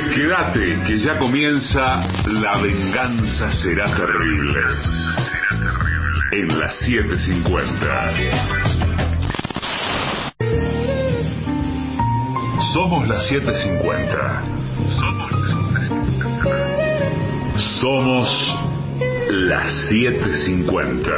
Quédate, que ya comienza La Venganza Será Terrible. En las 7:50. Somos las 7:50. Somos las 7:50.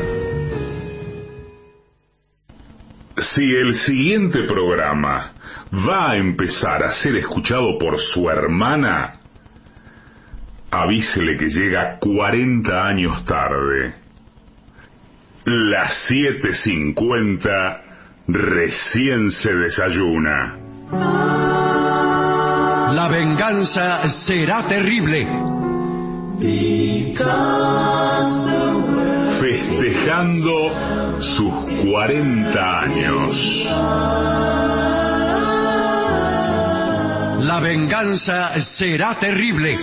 Si el siguiente programa va a empezar a ser escuchado por su hermana, avísele que llega 40 años tarde. Las 7:50 recién se desayuna. La venganza será terrible. Festejando sus 40 años. La venganza será terrible.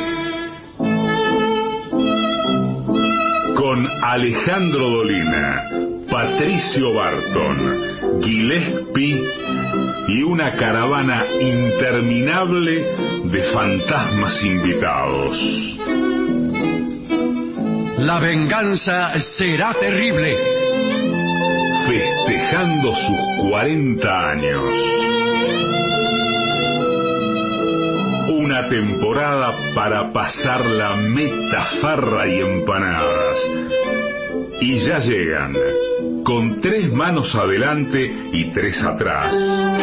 Con Alejandro Dolina, Patricio Barton, Gillespie y una caravana interminable de fantasmas invitados. La venganza será terrible. Festejando sus 40 años. Una temporada para pasar la metafarra y empanadas. Y ya llegan, con 3 manos adelante y 3 atrás,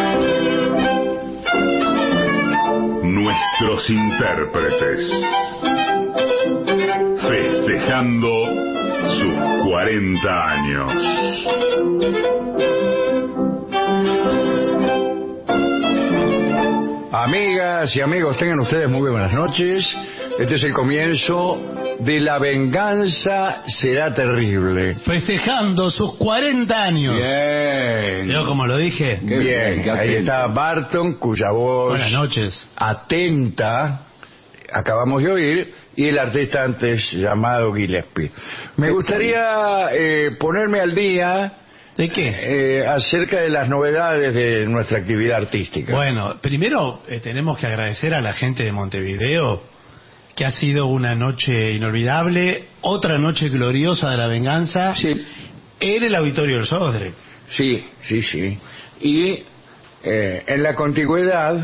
nuestros intérpretes. Festejando sus 40 años. Amigas y amigos, tengan ustedes muy buenas noches. Este es el comienzo de La Venganza Será Terrible. Festejando sus 40 años. Bien. ¿Veo como lo dije? Qué bien. Ahí está Barton, cuya voz Buenas noches. atenta acabamos de oír, y el artista antes llamado Gillespie. Me gustaría ponerme al día. ¿De qué? Acerca de las novedades de nuestra actividad artística. Bueno, primero tenemos que agradecer a la gente de Montevideo, que ha sido una noche inolvidable, otra noche gloriosa de La Venganza, sí, en el Auditorio del Sodre. Sí. Y en la contigüedad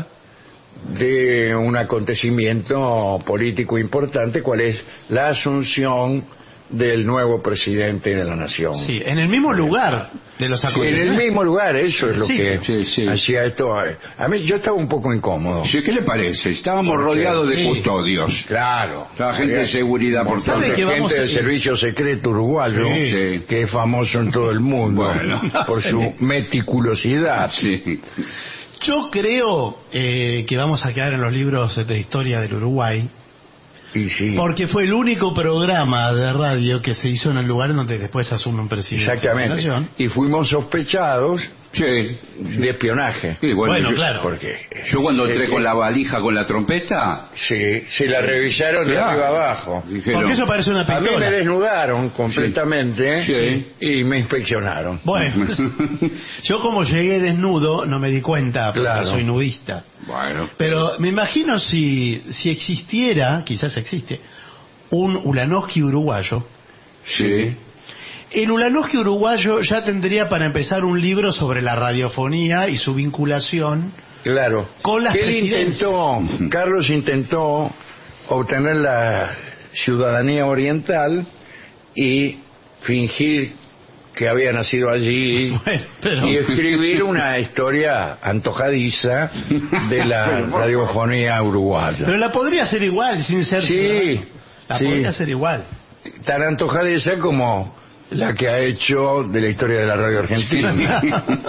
de un acontecimiento político importante, cual es la asunción del nuevo presidente de la nación. Sí, en el mismo lugar de los acontecimientos. En el mismo lugar, eso es lo Sí. que Sí. hacía esto. A mí yo estaba un poco incómodo. Sí, ¿qué le parece? Estábamos rodeados de Sí. custodios. Claro. Estaba gente de seguridad por ¿Sabe todos qué lados. vamos Gente a del ir? servicio secreto uruguayo, Sí. que es famoso en todo el mundo Bueno. por su meticulosidad. Sí. Yo creo que vamos a quedar en los libros de historia del Uruguay, Y sí, porque fue el único programa de radio que se hizo en el lugar donde después asume un presidente exactamente. de la nación. Y fuimos sospechados Sí. de espionaje. Sí, Bueno, yo, claro. Porque yo cuando entré con la valija con la trompeta, sí, se la revisaron de claro, arriba abajo. dijeron, Porque eso parece una A mí me pistola. desnudaron completamente Sí. y me inspeccionaron. Bueno, yo como llegué desnudo no me di cuenta, porque Claro. soy nudista. bueno, Pero me imagino si existiera, quizás existe, un Ulanowski uruguayo. sí. El Ulanowski uruguayo ya tendría para empezar un libro sobre la radiofonía y su vinculación Claro. con las Él presidencias. Carlos intentó obtener la ciudadanía oriental y fingir que había nacido allí Bueno, pero- y escribir una historia antojadiza de la radiofonía uruguaya. Pero la podría hacer igual, sin ser Sí, ciudadano. La sí. podría hacer igual. Tan antojadiza como la que ha hecho de la historia de la radio argentina.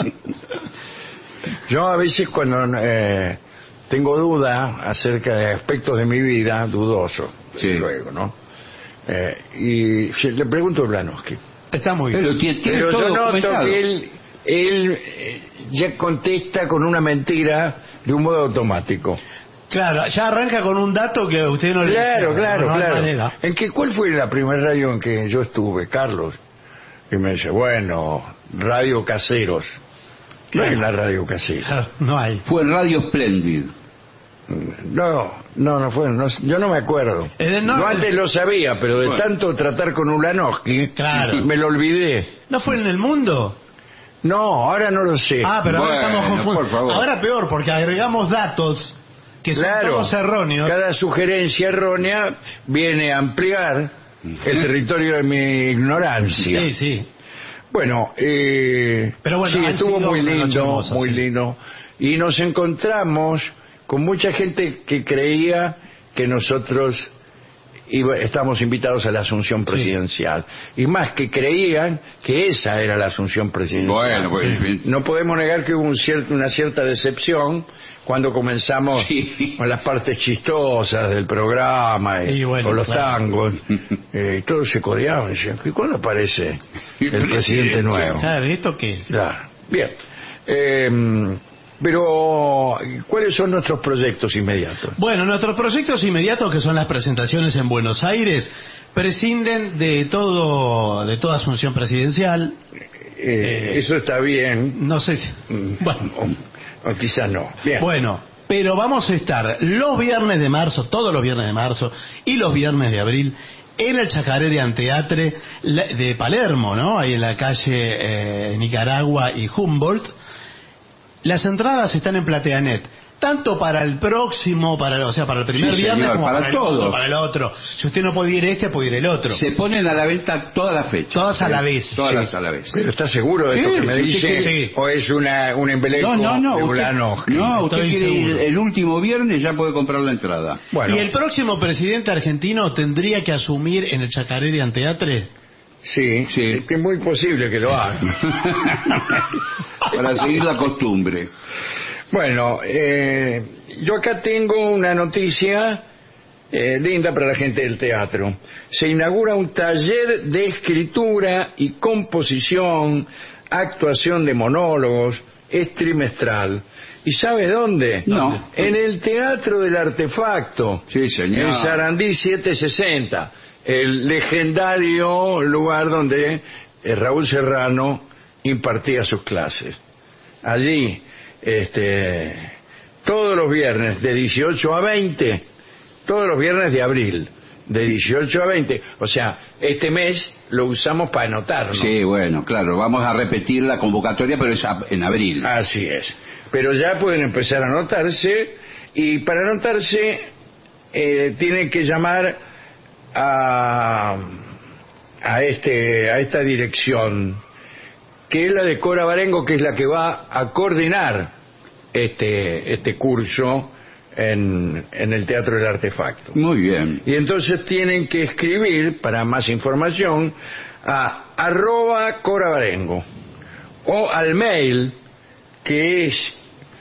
Yo a veces cuando tengo duda acerca de aspectos de mi vida, dudoso, Sí. luego, ¿no? Y le pregunto a Ulanowski. Está muy bien. Pero tiene Pero todo yo noto documentado. que él ya contesta con una mentira de un modo automático. Claro, ya arranca con un dato que a usted no le Claro, dijeron, no hay manera. ¿Cuál fue la primera radio en que yo estuve, Carlos? Y me dice, bueno, Radio Caseros. ¿Qué es la Radio Casera? Claro, no hay. Fue Radio Splendid. No fue. Yo no me acuerdo. No, Yo antes lo sabía, pero de Bueno. tanto tratar con Ulanowski, Claro. me lo olvidé. ¿No fue en el mundo? No, ahora no lo sé. Ah, pero ahora Bueno, estamos por confundidos. favor. Ahora peor, porque agregamos datos que son Claro, todos erróneos. cada sugerencia errónea viene a ampliar el territorio de mi ignorancia. Sí, sí. Bueno, Pero bueno, sí, han estuvo sido muy una noche lindo, hermosa, muy sí. lindo. Y nos encontramos con mucha gente que creía que nosotros estamos invitados a la asunción presidencial. Y más que creían que esa era la asunción presidencial. Bueno, pues, en fin. No podemos negar que hubo una cierta decepción cuando comenzamos Sí. con las partes chistosas del programa Y bueno, con los claro. tangos. Todos se codeaban. Decían, ¿y cuándo aparece el presidente nuevo? Claro, ¿esto qué es? Claro. Bien. Pero, ¿cuáles son nuestros proyectos inmediatos? Bueno, nuestros proyectos inmediatos, que son las presentaciones en Buenos Aires, prescinden de toda asunción presidencial. Eso está bien. No sé si... Bueno, O quizás no. Bien. bueno, pero vamos a estar los viernes de marzo, todos los viernes de marzo y los viernes de abril en el Chacarerian Teatre de Palermo, ¿no? Ahí en la calle Nicaragua y Humboldt. Las entradas están en Plateanet, tanto para el próximo, o sea, para el primer Sí, viernes señor, como para para el otro, todos. para el otro. Si usted no puede ir puede ir el otro. Se ponen a la venta todas las fechas. Todas a la vez. Todas Sí. a la vez. ¿Pero está seguro de Sí, esto que me sí, dice? sí. ¿O es un embeleco de Usted, Ulanowski? no, usted Estoy quiere ir seguro. el último viernes, ya puede comprar la entrada. Bueno, ¿Y el próximo presidente argentino tendría que asumir en el Chacarerian Teatre? sí, Sí. es que es muy posible que lo haga. Para seguir la costumbre. Bueno, yo acá tengo una noticia linda para la gente del teatro. Se inaugura un taller de escritura y composición, actuación de monólogos, es trimestral. ¿Y sabe dónde? No. En el Teatro del Artefacto. Sí, señor. En Sarandí 760, el legendario lugar donde Raúl Serrano impartía sus clases. Allí, todos los viernes de 18 a 20, todos los viernes de abril, de 18 a 20, o sea, este mes lo usamos para anotarnos. Sí, bueno, claro, vamos a repetir la convocatoria, pero es en abril. Así es. Pero ya pueden empezar a anotarse, y para anotarse tienen que llamar a esta dirección, que es la de Cora Barengo, que es la que va a coordinar este curso en el Teatro del Artefacto. Muy bien. Y entonces tienen que escribir, para más información, a @corabarengo o al mail, que es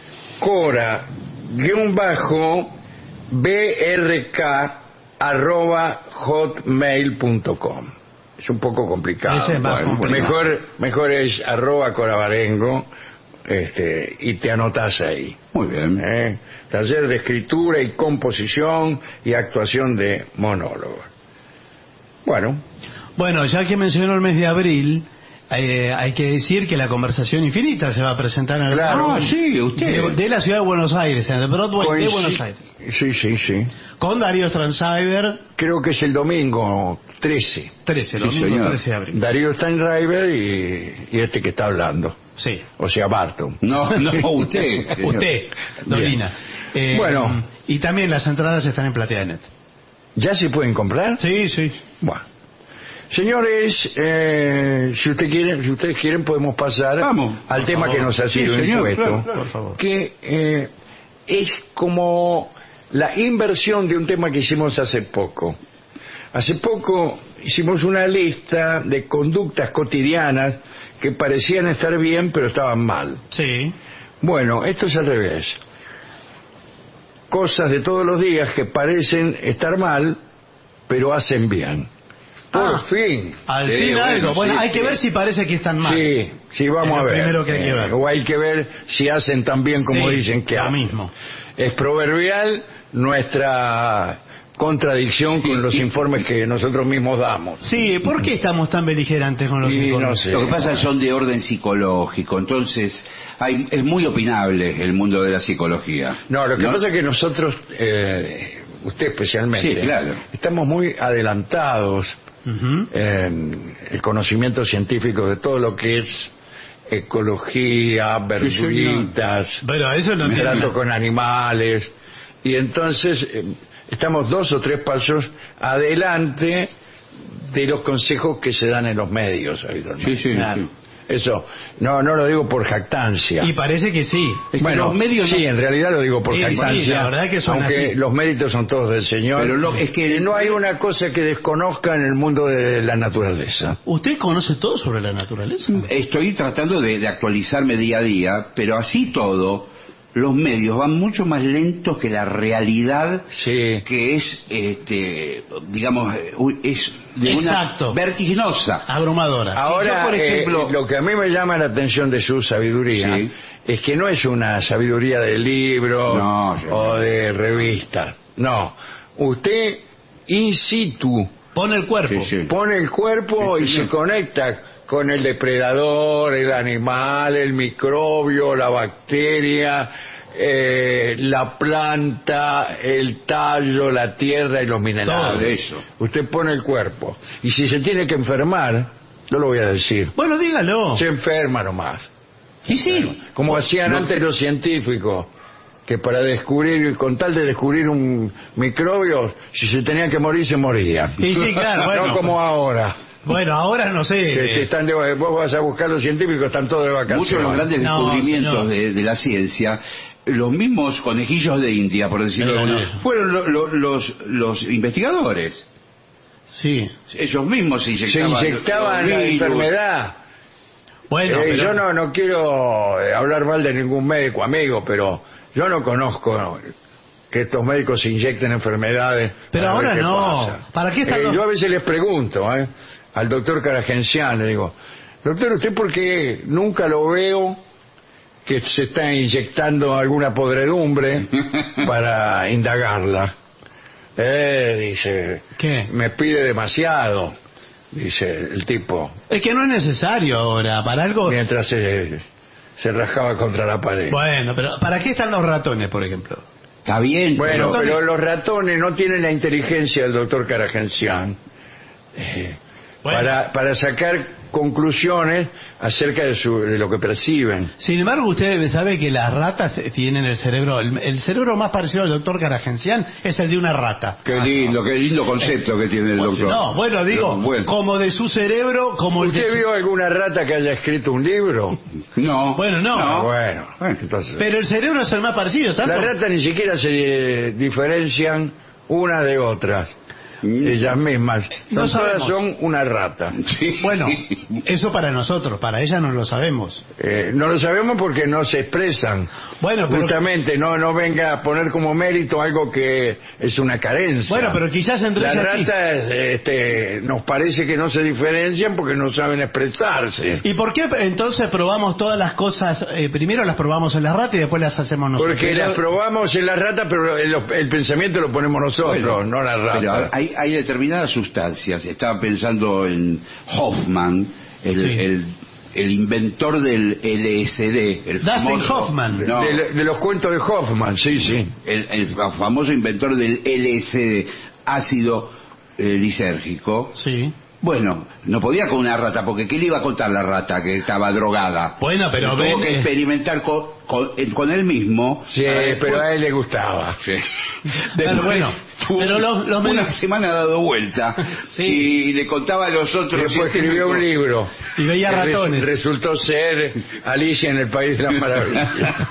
cora-brk@hotmail.com. Es un poco complicado. Ese es más complicado. Mejor es @corabarengo, y te anotás ahí. Muy bien. Taller de escritura y composición y actuación de monólogos. Bueno, Bueno, ya que mencionó el mes de abril, hay que decir que la Conversación Infinita se va a presentar en el Claro. Ah, sí, usted. de la ciudad de Buenos Aires, en el Broadway de coinci- Buenos Aires, Sí. con Darío Strandcyber, Creo que es el domingo 13. 13, Sí, domingo señor. 13 de abril. Darío Steinreiber y este que está hablando. Sí. O sea, Barton. No, usted. señor. Usted, Dolina. Bueno. Y también las entradas están en Plateanet. ¿Ya se pueden comprar? Sí, sí. Bueno. Señores, si ustedes quieren podemos pasar Vamos. al tema favor. que nos ha sido Sí, señor, impuesto, claro, claro. Por favor. que es como la inversión de un tema que hicimos hace poco. Hace poco hicimos una lista de conductas cotidianas que parecían estar bien pero estaban mal. Sí. Bueno, esto es al revés. Cosas de todos los días que parecen estar mal pero hacen bien. Por fin. Al Sí, fin bueno, algo. Bueno, sí, hay que sí. ver si parece que están mal. Sí, vamos Es a lo ver. primero que hay que ver. O hay que ver si hacen tan bien como Sí, dicen que lo hacen. mismo. Es proverbial nuestra contradicción con los informes que nosotros mismos damos. Sí, ¿por qué estamos tan beligerantes con los Y informes? no sé. Lo que pasa es que son de orden psicológico, entonces es muy opinable el mundo de la psicología. No, lo que pasa es que nosotros, usted especialmente, Sí, claro. estamos muy adelantados Ujú. en el conocimiento científico de todo lo que es ecología, verduritas, Pero eso no trato con animales, y entonces estamos 2 o 3 pasos adelante de los consejos que se dan en los medios habitualmente. Sí, sí, Claro. sí. Eso, no lo digo por jactancia. Y parece que sí. Es que Bueno, los medios sí, no- en realidad lo digo por Sí, jactancia, sí, la verdad que son aunque así. los méritos son todos del Señor. Pero es que no hay una cosa que desconozca en el mundo de la naturaleza. ¿Usted conoce todo sobre la naturaleza? Estoy tratando de actualizarme día a día, pero así todo, los medios van mucho más lentos que la realidad, Sí. que es, digamos, es de Exacto. una vertiginosa. Abrumadora. Ahora, yo, por ejemplo- lo que a mí me llama la atención de su sabiduría Sí. es que no es una sabiduría de libros No, yo o no. de revistas. No, usted in situ Pone el cuerpo. Sí, sí. pone el cuerpo y se conecta con el depredador, el animal, el microbio, la bacteria, la planta, el tallo, la tierra y los minerales. Todo eso. Usted pone el cuerpo. Y si se tiene que enfermar, yo lo voy a decir, Bueno, dígalo. se enferma nomás. Sí, sí. Como hacían No. antes los científicos, que para descubrir, con tal de descubrir un microbio, si se tenía que morir, se moría. Y sí, claro, bueno. No como ahora. Bueno, ahora no sé. Que están vos vas a buscar los científicos, están todos de vacaciones. Muchos de los grandes No, descubrimientos señor. de la ciencia, los mismos conejillos de India, por decirlo de Miren alguna eso. manera, fueron los investigadores. Sí. Ellos mismos se Se inyectaban, inyectaban los la virus. enfermedad. Bueno, pero... Yo no quiero hablar mal de ningún médico amigo, pero yo no conozco que estos médicos se inyecten enfermedades. Pero para ver ahora qué no. pasa. ¿Para qué están los- Yo a veces les pregunto al doctor Caragencián, le digo, doctor, ¿usted por qué nunca lo veo que se está inyectando alguna podredumbre para indagarla? Dice, ¿Qué? me pide demasiado, dice el tipo, Es que no es necesario ahora. Para algo... mientras se rajaba contra la pared. Bueno, pero ¿para qué están los ratones, por ejemplo? Está bien, Bueno, pero- pero los ratones no tienen la inteligencia del doctor Caragencián Bueno. para sacar conclusiones acerca de lo que perciben. Sin embargo, usted sabe que las ratas tienen el cerebro... El cerebro más parecido al doctor Caragencián es el de una rata. qué lindo concepto que tiene el doctor. No, bueno, digo, No, bueno. como de su cerebro, como el de ¿Usted su- vio alguna rata que haya escrito un libro? No. Bueno, no. Ah, bueno, entonces... Pero el cerebro es el más parecido, tanto... Las ratas ni siquiera se diferencian unas de otras. Ellas mismas. No Todas sabemos. son una rata. Sí. Bueno, eso para nosotros, para ella no lo sabemos. No lo sabemos porque no se expresan. Bueno, pero... Justamente, no venga a poner como mérito algo que es una carencia. Bueno, pero quizás entre Las ellas sí. ratas nos parece que no se diferencian porque no saben expresarse. ¿Y por qué entonces probamos todas las cosas? Primero las probamos en la rata y después las hacemos nosotros. Porque las probamos en las ratas, pero el pensamiento lo ponemos nosotros, Bueno, no las pero ratas. hay determinadas sustancias. Estaba pensando en Hoffman, el inventor del LSD. El Dustin famoso- Hoffman. No, De los cuentos de Hoffman, sí. el famoso inventor del LSD, ácido lisérgico. Sí. Bueno, no podía con una rata, porque ¿qué le iba a contar la rata que estaba drogada? Bueno, pero tuvo ven, que experimentar con él mismo. Sí, para después- pero a él le gustaba. Sí. Pero bueno, tuvo pero los una medios- semana dado vuelta Sí. y le contaba a los otros. Después escribió un libro. Y veía Que ratones. Resultó ser Alicia en el País de las Maravillas.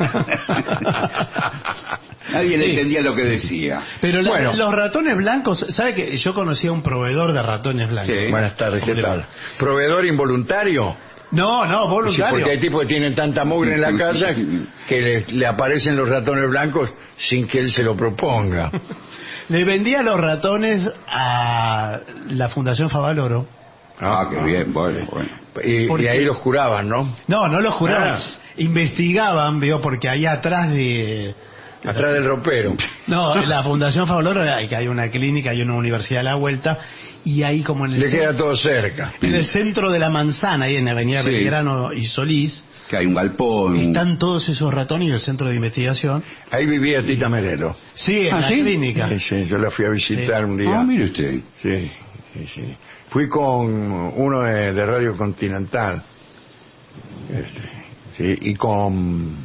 Nadie le Sí. entendía lo que decía. Pero Bueno. los ratones blancos, ¿sabe que yo conocía a un proveedor de ratones blancos? Sí. Buenas tardes, ¿qué ¿Cómo le va? tal? ¿Proveedor involuntario? No, Sí, voluntario. porque hay tipos que tienen tanta mugre en la casa que le aparecen los ratones blancos sin que él se lo proponga. Le vendía los ratones a la Fundación Favaloro. Qué bien, bueno. Y ¿Por qué? ahí los curaban, ¿no? No los juraban. Ah. Investigaban, veo, porque ahí atrás de Atrás del ropero. No, en la Fundación Favaloro hay una clínica, hay una universidad a la vuelta, y ahí como en el Le queda todo cerca. en el centro de la manzana, ahí en Avenida Sí. Belgrano y Solís, Que hay un galpón. están todos esos ratones en el centro de investigación. Ahí vivía Tita Merelo. Sí, en ¿Ah, la sí? clínica. Sí, sí, yo la fui a visitar un día. Ah, mire usted. Sí, sí, sí. Fui con uno de Radio Continental. Sí, y con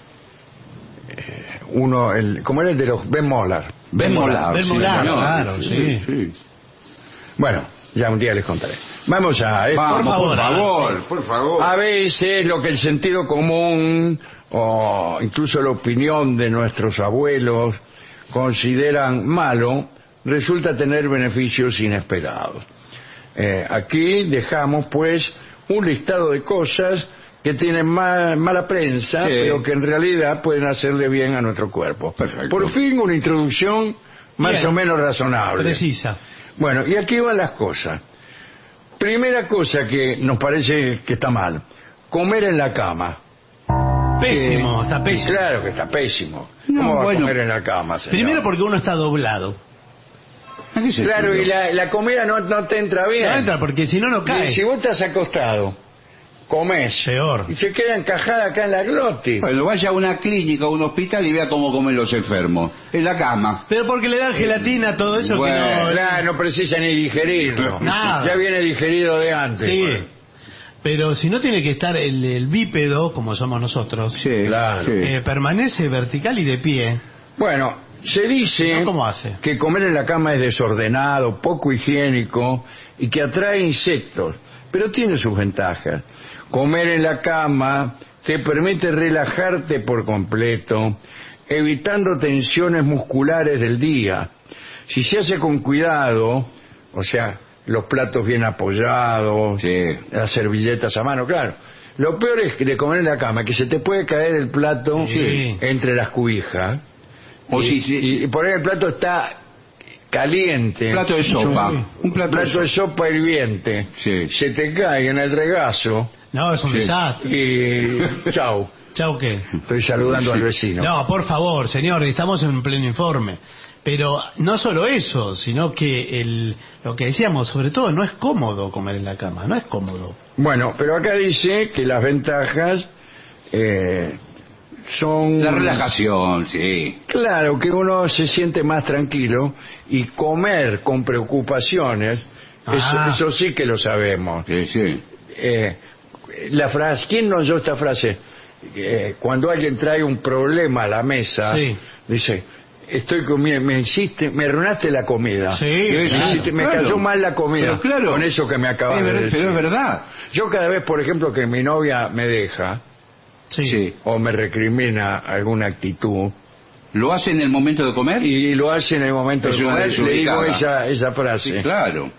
uno, ¿cómo era el de los Ben Molar? Ben Molar, Ben sí, Molar, señor. claro, sí. sí. Bueno, ya un día les contaré. Vamos a esto. Vamos, favor, por favor, sí. por favor. A veces lo que el sentido común o incluso la opinión de nuestros abuelos consideran malo, resulta tener beneficios inesperados. Aquí dejamos pues un listado de cosas que tienen mala prensa, Sí. pero que en realidad pueden hacerle bien a nuestro cuerpo. Perfecto. Por fin una introducción más Bien. o menos razonable. Precisa. Bueno, y aquí van las cosas. Primera cosa que nos parece que está mal, comer en la cama. Pésimo, está pésimo. Claro que está pésimo. No, ¿Cómo va bueno. a comer en la cama, señor? Primero porque uno está doblado. ¿A qué se Claro, y estudió? la comida no te entra bien. No entra porque si no, no cae. Y si vos estás acostado, comés, Peor. y se queda encajada acá en la glotis. Bueno, vaya a una clínica o un hospital y vea cómo comen los enfermos. En la cama. Pero porque le dan gelatina, todo eso Bueno, que no... Claro, no precisa ni digerirlo. Nada. Ya viene digerido de antes. Sí. Bueno, Pero si no tiene que estar el bípedo, como somos nosotros, Sí, Claro. sí. permanece vertical y de pie. Bueno, se dice ¿No? ¿Cómo hace? que comer en la cama es desordenado, poco higiénico y que atrae insectos, pero tiene sus ventajas. Comer en la cama te permite relajarte por completo, evitando tensiones musculares del día. Si se hace con cuidado, o sea, los platos bien apoyados, Sí. las servilletas a mano, claro. Lo peor es que de comer en la cama, que se te puede caer el plato Sí. entre las cubijas. O y, si y por ahí el plato está caliente. plato de sopa. Un plato de Plato de sopa hirviente. Sí. Se te cae en el regazo No, es un Sí. desastre. y chau. ¿Chau qué? Estoy saludando al vecino. No, por favor, señor, estamos en pleno informe. Pero no solo eso, sino que lo que decíamos, sobre todo, no es cómodo comer en la cama, no es cómodo. Bueno, pero acá dice que las ventajas son... La relajación, sí. Claro, que uno se siente más tranquilo y comer con preocupaciones, Ah. eso sí que lo sabemos. Sí, sí. La frase, ¿quién no oyó esta frase? Cuando alguien trae un problema a la mesa, Sí. dice, estoy comiendo, me arruinaste la comida. Sí, Me claro. cayó mal la comida. Pero claro. Con eso que me acabas de decir. Pero es verdad. Yo cada vez, por ejemplo, que mi novia me deja Sí. Sí. o me recrimina alguna actitud ¿Lo hace en el momento de comer? y lo hace en el momento Es de una comer, le digo desubicada. esa frase. Sí, claro.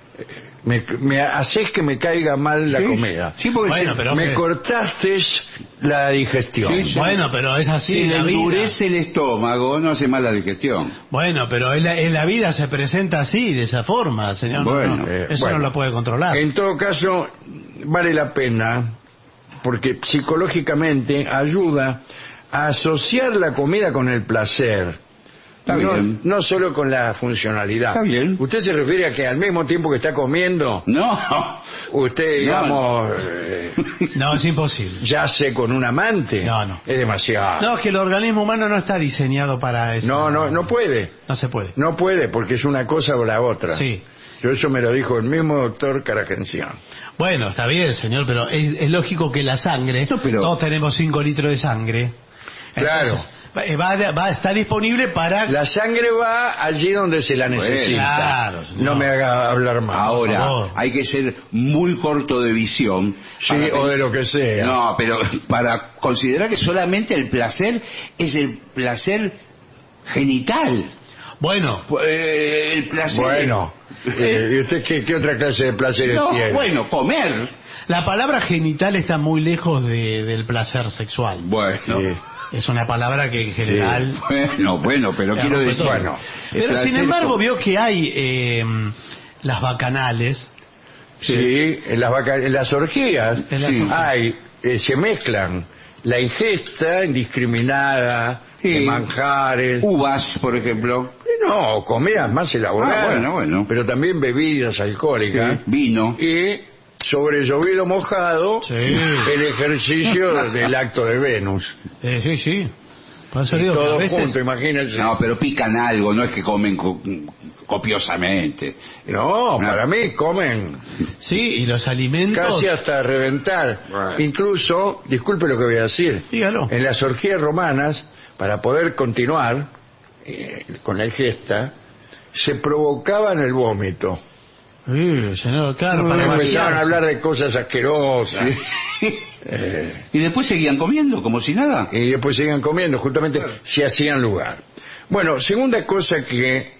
Me haces que me caiga mal la Sí. comida. Sí, porque Bueno, se- pero- Me hombre. cortaste la digestión. Sí, sí. Bueno, pero es así si en le la vida. endurece el estómago, no hace mal la digestión. Bueno, pero en la vida se presenta así, de esa forma, señor. No, Bueno, no, eso bueno. no lo puede controlar. En todo caso, vale la pena porque psicológicamente ayuda a asociar la comida con el placer. Está bien. No solo con la funcionalidad. Está bien. ¿Usted se refiere a que al mismo tiempo que está comiendo, No. usted, digamos, No, es imposible. yace con un amante? No. Es demasiado. No, es que el organismo humano no está diseñado para eso. No puede. No se puede. No puede porque es una cosa o la otra. Sí. Yo eso me lo dijo el mismo doctor Caragencián. Bueno, está bien, señor, pero es lógico que la sangre, No, pero- todos tenemos 5 litros de sangre. Claro. Está disponible para... La sangre va allí donde se la necesita. Claro, señor. No me haga hablar más. por Ahora, favor. hay que ser muy corto de visión. Sí, para o de pens- lo que sea. No, pero para considerar que solamente el placer es el placer genital. Bueno, El placer. Bueno, ¿y usted qué otra clase de placeres No, tiene? bueno, comer. la palabra genital está muy lejos del placer sexual. Bueno. Sí. Es una palabra que en general... Bueno, pero Ya, quiero no, decir. bueno, el Pero sin placer embargo con- vio que hay las bacanales. Sí, en las orgías En las orgías. hay, se mezclan la ingesta indiscriminada de manjares. Uvas, por ejemplo. No, comidas más elaboradas. Bueno. Pero también bebidas alcohólicas. Vino. Y sobre llovido mojado, Sí. el ejercicio del acto de Venus. Sí. Por eso Y digo que a todo veces- junto, imagínense. No, pero pican algo, no es que comen copiosamente. No, para mí comen Sí, y los alimentos... casi hasta reventar. Bueno. Incluso, disculpe lo que voy a decir, Dígalo. en las orgías romanas, para poder continuar con la ingesta, se provocaban el vómito. Señor, claro, para Empezaron vaciarse. a hablar de cosas asquerosas. Y después seguían comiendo, como si nada. Y después seguían comiendo, justamente se hacían lugar. Bueno, segunda cosa que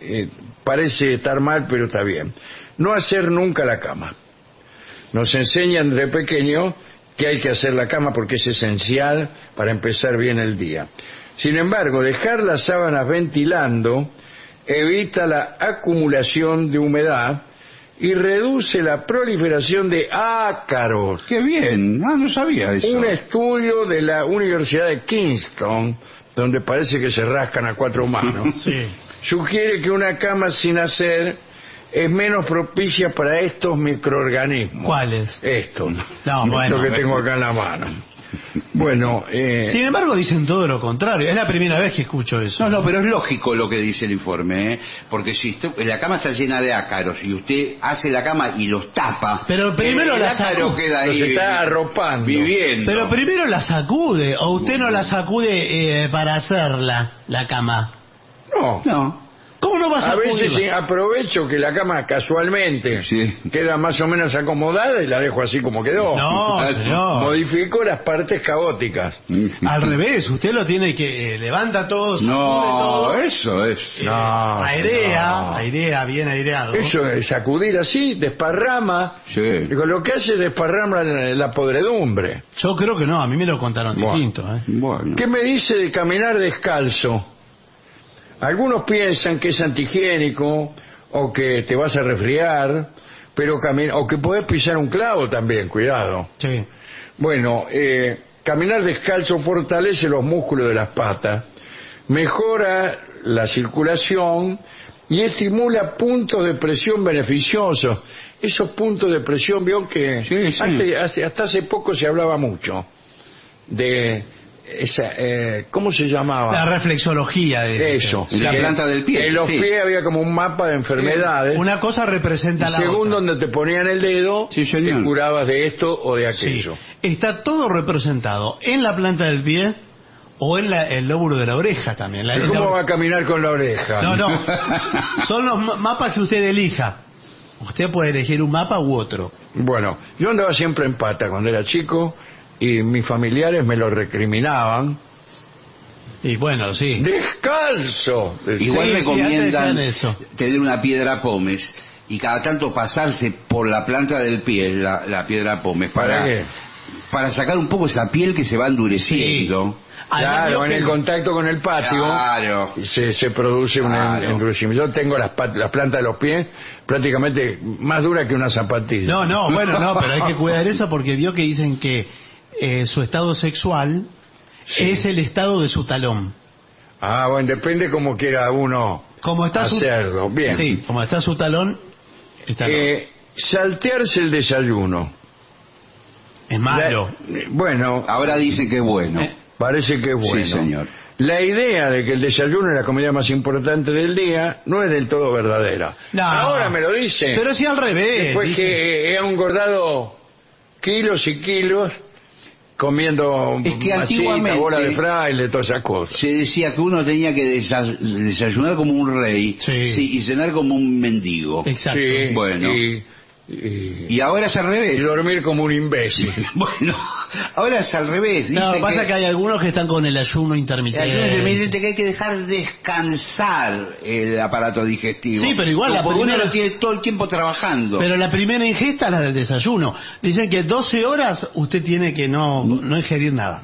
parece estar mal, pero está bien. No hacer nunca la cama. Nos enseñan de pequeño que hay que hacer la cama porque es esencial para empezar bien el día. Sin embargo, dejar las sábanas ventilando evita la acumulación de humedad y reduce la proliferación de ácaros. Qué bien, no sabía eso. Un estudio de la Universidad de Kingston, donde parece que se rascan a cuatro manos, Sí. sugiere que una cama sin hacer es menos propicia para estos microorganismos. ¿Cuáles? Esto. No, bueno. Esto que tengo acá en la mano. Bueno, Sin embargo, dicen todo lo contrario. Es la primera vez que escucho eso. No, pero es lógico lo que dice el informe, ¿eh? Porque si la cama está llena de ácaros y usted hace la cama y los tapa, Pero primero el la ácaro saca- queda ahí los está arropando. viviendo. Pero primero la sacude, o usted no la sacude para hacerla, la cama. No. No. ¿Cómo no va a A veces sacudirla? sí, aprovecho que la cama casualmente Sí. queda más o menos acomodada y la dejo así como quedó. No, señor. Modifico las partes caóticas. Al revés, usted lo tiene que levanta todo, sacude todo, No, eso es. No, airea, bien aireado. Eso es sacudir así, desparrama. Sí. Digo, lo que hace es desparrama la podredumbre. Yo creo que no, a mí me lo contaron Bueno. distinto. Bueno. ¿Qué me dice de caminar descalzo? Algunos piensan que es antihigiénico o que te vas a resfriar, pero o que podés pisar un clavo también, cuidado. Sí. Bueno, caminar descalzo fortalece los músculos de las patas, mejora la circulación y estimula puntos de presión beneficiosos. Esos puntos de presión, vio que Sí, sí. hasta hace poco se hablaba mucho de esa, ¿cómo se llamaba? La reflexología de Eso. La que planta del pie, En los sí. pies había como un mapa de enfermedades. Una cosa representa Y la según otra. donde te ponían el dedo, Sí, señor. te curabas de esto o de Sí. aquello. Está todo representado en la planta del pie o en el lóbulo de la oreja también. ¿Y ¿Cómo va a caminar con la oreja? No. Son los mapas que usted elija. Usted puede elegir un mapa u otro. Bueno, yo andaba siempre en pata cuando era chico y mis familiares me lo recriminaban. Y bueno, sí. ¡Descalzo! decía. Igual Sí, recomiendan antes decían eso. tener una piedra pómez y cada tanto pasarse por la planta del pie, la piedra pómez, ¿Para qué? para sacar un poco esa piel que se va endureciendo. Además, Claro, veo en que- el contacto con el patio Claro. se produce un Claro. endurecimiento. Yo tengo las plantas de los pies prácticamente más duras que una zapatilla. No, bueno, no, pero hay que cuidar eso porque vio que dicen que su estado sexual es el estado de su talón. Ah, bueno, depende cómo quiera uno Como está hacerlo. Bien. Sí, como está su talón, está Saltearse el desayuno. es malo. Bueno, Ahora dicen que es bueno. parece que es bueno. Sí, señor. La idea de que el desayuno es la comida más importante del día no es del todo verdadera. No. Ahora me lo dicen. Pero si al revés. Después dice- que he engordado kilos y kilos comiendo Es que masita, antiguamente- bola de fraile, todas esas cosas. Se decía que uno tenía que desayunar como un rey Sí. y cenar como un mendigo. Exacto. Sí, Bueno. Y ahora es al y revés. dormir como un imbécil. Bueno, ahora es al revés. No, Dice pasa que hay algunos que están con el ayuno el intermitente. ayuno intermitente que hay que dejar descansar el aparato digestivo. Sí, pero igual la porque uno primera- lo tiene todo el tiempo trabajando. Pero la primera ingesta es la del desayuno. Dicen que 12 horas usted tiene que no ingerir nada.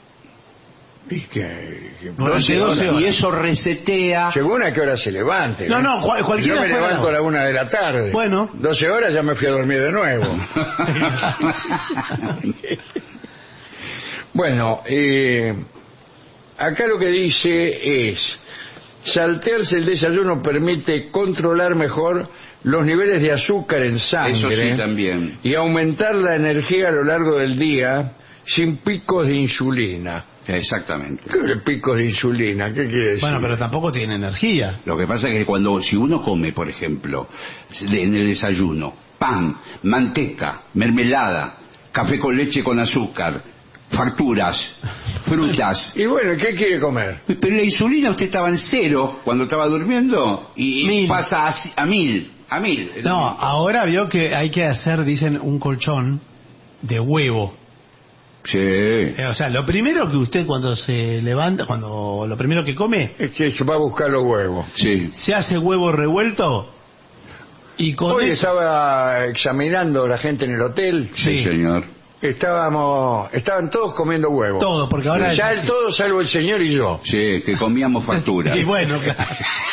Y que Durante 12 horas. Y eso resetea. según a qué hora se levante. No, no, cualquiera Yo me fuera levanto la a la 1 de la tarde. Bueno. 12 horas ya me fui a dormir de nuevo. Bueno, acá lo que dice es: saltearse el desayuno permite controlar mejor los niveles de azúcar en sangre. Eso sí, también. Y aumentar la energía a lo largo del día sin picos de insulina. Exactamente. ¿Qué picos de insulina? ¿Qué quiere decir? Bueno, pero tampoco tiene energía. Lo que pasa es que si uno come, por ejemplo, en el desayuno, pan, manteca, mermelada, café con leche con azúcar, facturas, frutas. Y bueno, ¿qué quiere comer? Pero la insulina usted estaba en 0 cuando estaba durmiendo y 1000. pasa a 1000. No, ahora vio que hay que hacer, dicen, un colchón de huevo. Sí. O sea, lo primero que usted cuando se levanta, lo primero que come, Es que se va a buscar los huevos. Sí. se hace huevo revuelto y con Hoy eso... estaba examinando la gente en el hotel. Sí, señor. Estaban todos comiendo huevos. Todo, porque ahora... Ya el todo, salvo el señor y yo. Sí, que comíamos facturas. Y bueno, claro.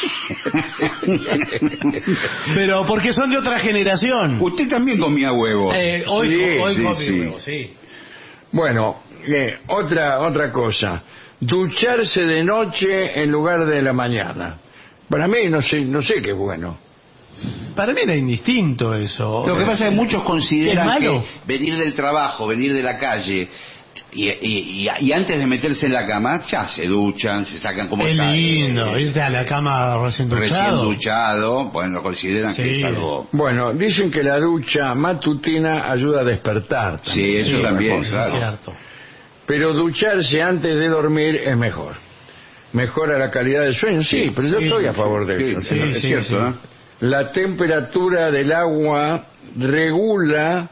Pero porque son de otra generación. Usted también comía huevo. Hoy Sí, come sí. huevo, sí. Bueno, otra cosa. Ducharse de noche en lugar de la mañana. Para mí no sé qué es bueno. Para mí era indistinto eso. Lo que pasa es que muchos ¿Es consideran malo? que venir del trabajo, venir de la calle y antes de meterse en la cama ya se duchan, se sacan como Es sale, lindo, irte a la cama recién duchado. bueno, consideran que Sí. es algo... Bueno, dicen que la ducha matutina ayuda a despertar. Sí, eso Sí, también, eso claro. es cierto. Pero ducharse antes de dormir es mejor. Mejora la calidad del sueño. Sí, pero yo sí, estoy a favor de Sí, eso. sí, es sí, cierto, sí. ¿no? La temperatura del agua regula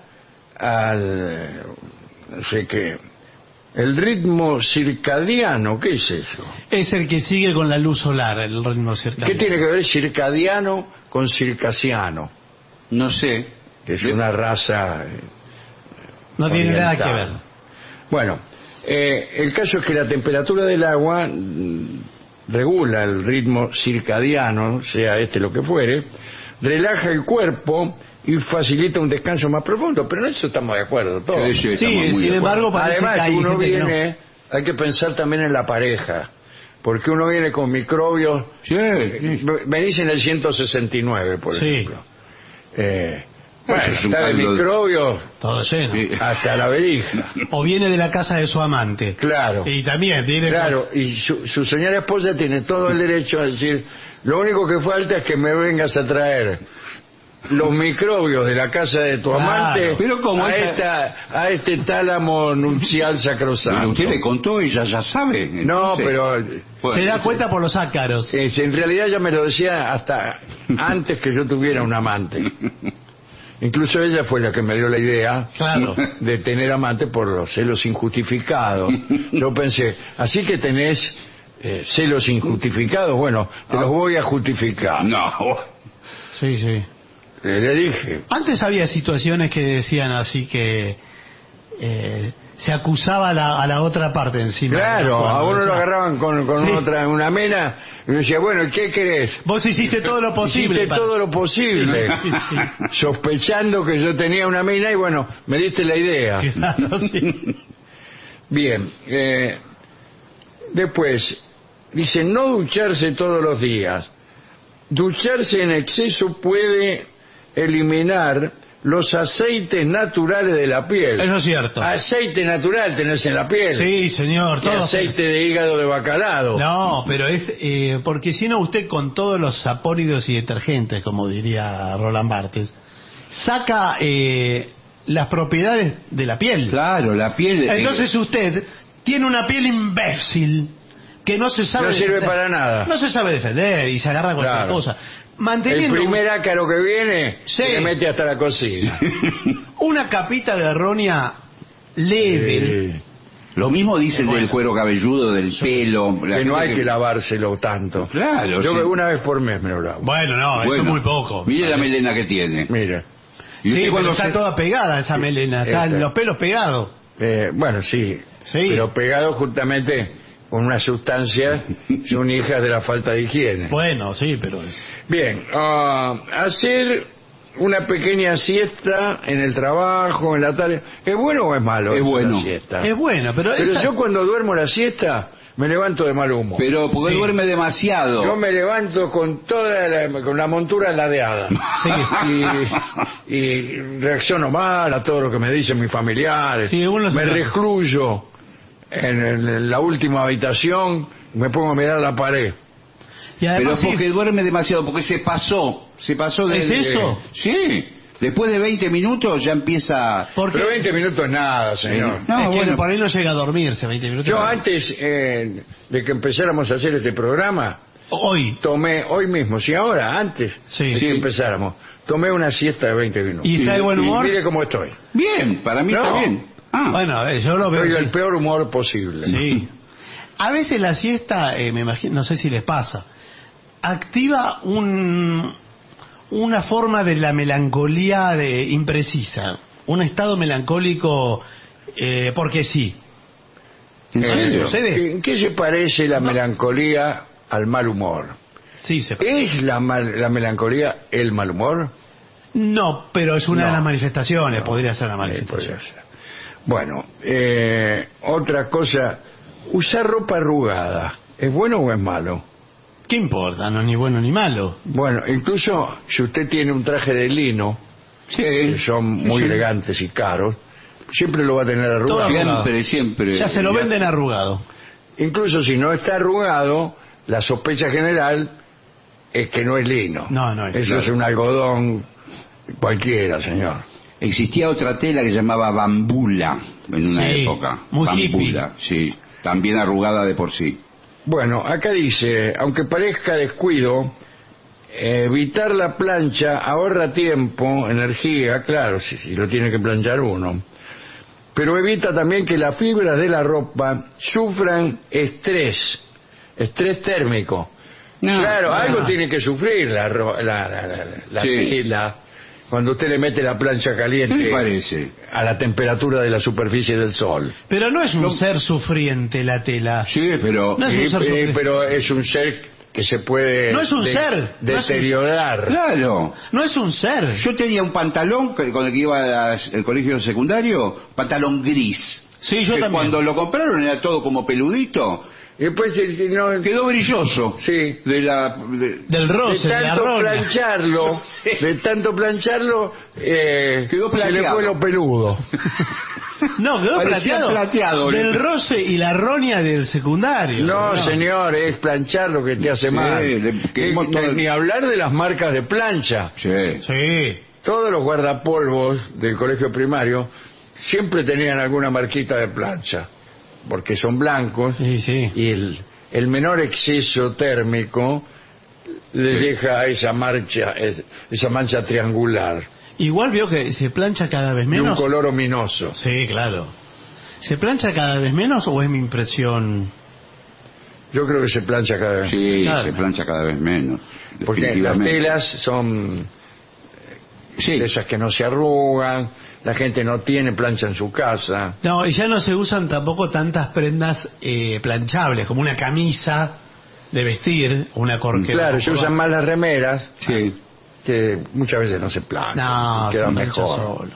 no sé qué, el ritmo circadiano. ¿Qué es eso? Es el que sigue con la luz solar, el ritmo ¿Qué circadiano. tiene que ver circadiano con circasiano? No sé. Que es una raza No tiene nada oriental. que ver. Bueno, el caso es que la temperatura del agua regula el ritmo circadiano, sea este lo que fuere, relaja el cuerpo y facilita un descanso más profundo. Pero en eso estamos de acuerdo todos. Sí, Sí, estamos muy sin de embargo, acuerdo. parece que Además, hay uno gente que no. viene, hay que pensar también en la pareja, porque uno viene con microbios. Sí, sí. Venís en el 169, por Sí. ejemplo. Eso Bueno, es un está de caldo de- microbios Todo lleno. Sí. hasta la verija. O viene de la casa de su amante. Claro. Y también tiene... Claro, y su señora esposa tiene todo el derecho a decir: lo único que falta es que me vengas a traer los microbios de la casa de tu Claro. amante Pero ¿cómo a este tálamo nupcial sacrosanto. Pero usted le contó y ya sabe. No, entonces. pero Bueno, Se da cuenta por los ácaros. en realidad ya me lo decía hasta antes que yo tuviera un amante. Incluso ella fue la que me dio la idea Claro. de tener amante por los celos injustificados. Yo pensé, así que tenés celos injustificados, bueno, te los voy a justificar. No. Sí, sí. Le dije. Antes había situaciones que decían así que se acusaba a la otra parte encima. Claro, Cuando a uno lo decía, agarraban con Sí. una mena y me decía, bueno, ¿qué querés? Vos hiciste todo lo posible. Hiciste para- todo lo posible, Sí, sí. sospechando que yo tenía una mina y bueno, me diste la idea. Claro, sí. Bien, después, dice, no ducharse todos los días. Ducharse en exceso puede eliminar los aceites naturales de la piel. Eso es cierto. Aceite natural tenés en la piel. Sí, señor. Y Todo. aceite de hígado de bacalao. No, pero es porque si no usted con todos los sapónidos y detergentes, como diría Roland Barthes, saca las propiedades de la piel. Claro, la piel... Entonces usted tiene una piel imbécil que no se sabe No sirve defender. para nada. No se sabe defender y se agarra cualquier Claro. cosa. El Manteniendo primer ácaro que viene Sí. se mete hasta la cocina. una capita de roña leve. Lo mismo dicen Bueno. del cuero cabelludo, del pelo... la Que no gente hay que lavárselo tanto. Claro, Yo sí. una vez por mes me lo lavo. Bueno, no, eso Bueno, es muy poco. Mire la melena que tiene. Mira. Y Sí, usted pero cuando está se- toda pegada esa melena, están Esa. los pelos pegados. Bueno, sí. Sí. Pero pegado justamente con una sustancia son hijas de la falta de higiene. Bueno, sí, pero es... Bien, hacer una pequeña siesta en el trabajo, en la tarde, ¿es bueno o es malo? Es eso, bueno. la siesta? Es bueno, pero Pero esa- yo cuando duermo la siesta me levanto de mal humor. Pero porque Sí. duerme demasiado. Yo me levanto con con la montura ladeada. Sí. Y reacciono mal a todo lo que me dicen mis familiares. Sí, uno se me lo- recluyo en la última habitación y me pongo a mirar la pared. Y Pero además, sí, porque duerme demasiado, porque se pasó de... ¿Es eso? Sí, después de 20 minutos ya empieza... porque Pero 20 minutos es nada, señor. No, es que bueno. por ahí no llega a dormirse 20 minutos. Yo antes de que empezáramos a hacer este programa, Hoy. tomé, hoy mismo, si ahora, antes Sí. de Sí. que empezáramos, tomé una siesta de 20 minutos. ¿Y está de buen humor? Mire cómo estoy. Bien, para mí No. está bien. Ah, Bueno, yo lo veo. Estoy así. del peor humor posible. Sí. A veces la siesta, me imagino, no sé si les pasa, activa una forma de la melancolía imprecisa, un estado melancólico porque sí. ¿en serio? sucede? ¿En qué se parece la melancolía al mal humor? Sí, se... ¿Es la melancolía el mal humor? No, pero es una No. de las manifestaciones, No. podría ser la Podría manifestación. ser. Bueno, otra cosa, usar ropa arrugada, ¿es bueno o es malo? ¿Qué importa? No es ni bueno ni malo. Bueno, incluso si usted tiene un traje de lino, Sí, que son muy elegantes y caros, siempre lo va a tener Todo arrugado. arrugado. siempre. Ya se lo venden arrugado. Incluso si no está arrugado, la sospecha general es que no es lino. No, no es. Eso Claro. es un algodón cualquiera, señor. Existía otra tela que se llamaba bambula en una Sí, época. muy bambula, sí, también arrugada de por sí. Bueno, acá dice, aunque parezca descuido, evitar la plancha ahorra tiempo, energía, claro, si lo tiene que planchar uno, pero evita también que las fibras de la ropa sufran estrés térmico. No, Claro, no. algo tiene que sufrir la Sí. tela cuando usted le mete la plancha ¿Qué caliente le parece? a la temperatura de la superficie del sol. Pero no es un ser sufriente la tela. Sí, pero... No es un ser sufriente. Pero es un ser que se puede No es un ser, no es un- deteriorar. Claro. No es un ser. Yo tenía un pantalón con el que iba al colegio secundario, pantalón gris. Sí, yo que también. cuando lo compraron era todo como peludito. Y después si no, Quedó brilloso. sí, Del de roce, de la tanto roña. plancharlo, Quedó se le plateado. fue lo peludo. No, quedó Parecía plateado. Del roce y la roña del secundario. No, señor, es planchar lo que te hace Sí, mal. le quemó todo el- Ni hablar de las marcas de plancha. Sí. Sí. Todos los guardapolvos del colegio primario siempre tenían alguna marquita de plancha, porque son blancos Sí, sí. y el menor exceso térmico les deja esa mancha triangular Igual veo que se plancha cada vez de un menos. color ominoso. Sí, claro. ¿Se plancha cada vez menos o es mi impresión? Yo creo que se plancha cada vez, Sí, Claro. se plancha cada vez menos. porque las definitivamente. telas son Sí. de esas que no se arrugan, la gente no tiene plancha en su casa. No, y ya no se usan tampoco tantas prendas planchables, como una camisa de vestir, una corquera. Claro, se usan más las remeras, Sí. que muchas veces no se planchan, No, quedan se plancha mejor. solo.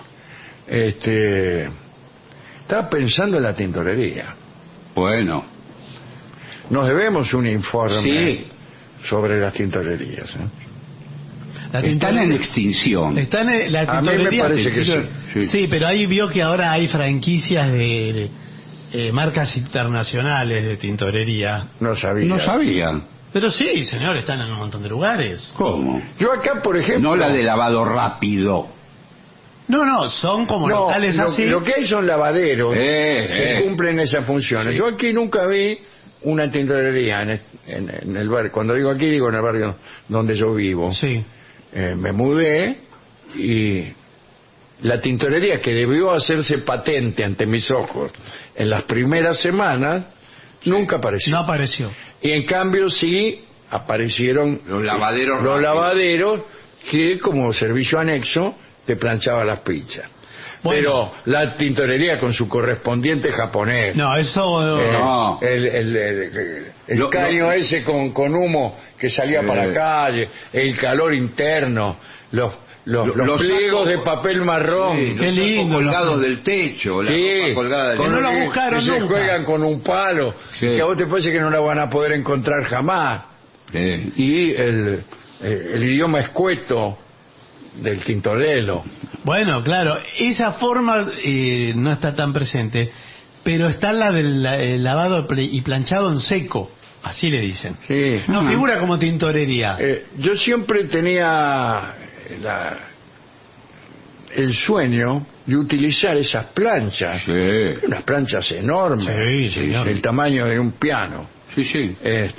Estaba pensando en la tintorería. Bueno. Nos debemos un informe Sí. sobre las tintorerías. La Están tintorería- en extinción. Están en la A mí me tintorería. parece que sí. Sí. Sí, pero ahí vio que ahora hay franquicias de marcas internacionales de tintorería. No sabía. No sabía. Pero sí, señor, están en un montón de lugares. ¿Cómo? Yo acá, por ejemplo... No la de lavado rápido. No, son como No, locales así. lo que hay son lavaderos que Sí. cumplen esas funciones. Sí. Yo aquí nunca vi una tintorería en el barrio. Cuando digo aquí, digo en el barrio donde yo vivo. Sí. Me mudé y la tintorería que debió hacerse patente ante mis ojos en las primeras semanas nunca apareció. No apareció. Y en cambio sí aparecieron Los lavaderos los rápidos. lavaderos que como servicio anexo te planchaba las pizzas. Bueno. Pero la tintorería con su correspondiente japonés. No, eso... No. El Lo- caño lo- ese con humo que salía para la calle, el calor interno, los Los pliegos sacos- de papel marrón. Sí, Qué los sacos lindo, colgados los- del techo, la Sí, ropa colgada del Que no lo que- buscaron que se nunca. juegan con un palo, Sí. que a vos te parece que no la van a poder encontrar jamás. Y el idioma escueto del tintorelo. Bueno, claro, esa forma no está tan presente, pero está la del lavado y planchado en seco, así le dicen. Sí. No figura como tintorería. Yo siempre tenía el sueño de utilizar esas planchas, Sí, unas planchas enormes, Sí, señor. del tamaño de un piano, sí, sí.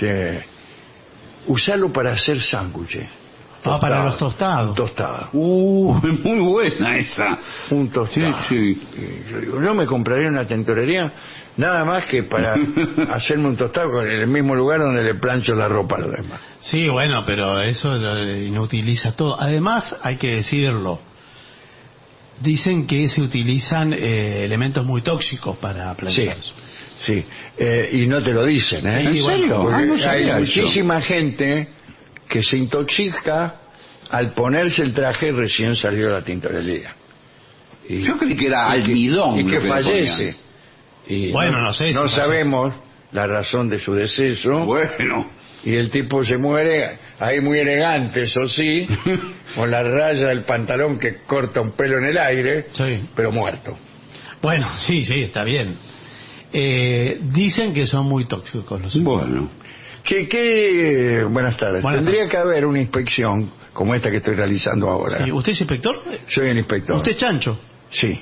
usarlo para hacer sándwiches. Para los tostados. Un tostado. Muy buena esa. Un tostado. Sí, Y yo digo, no me compraría una tintorería nada más que para hacerme un tostado en el mismo lugar donde le plancho la ropa a los demás. Sí, bueno, pero eso inutiliza todo. Además, hay que decirlo, dicen que se utilizan elementos muy tóxicos para planchar. Sí, y no te lo dicen, ¿eh? ¿En serio? Porque No hay sabía muchísima gente que se intoxica al ponerse el traje recién salió de la tintorería. Y, Yo creí que era almidón. y lo que le fallece. ponían. Y Bueno, no sé si no fallece. sabemos la razón de su deceso. Bueno. Y el tipo se muere ahí muy elegante, eso sí, con la raya del pantalón que corta un pelo en el aire, Sí. pero muerto. Bueno, sí, está bien. Dicen que son muy tóxicos los Bueno. Buenas tardes. Buenas Tendría tardes. que haber una inspección como esta que estoy realizando ahora. Sí, ¿usted es inspector? Soy el inspector. ¿Usted es chancho? Sí.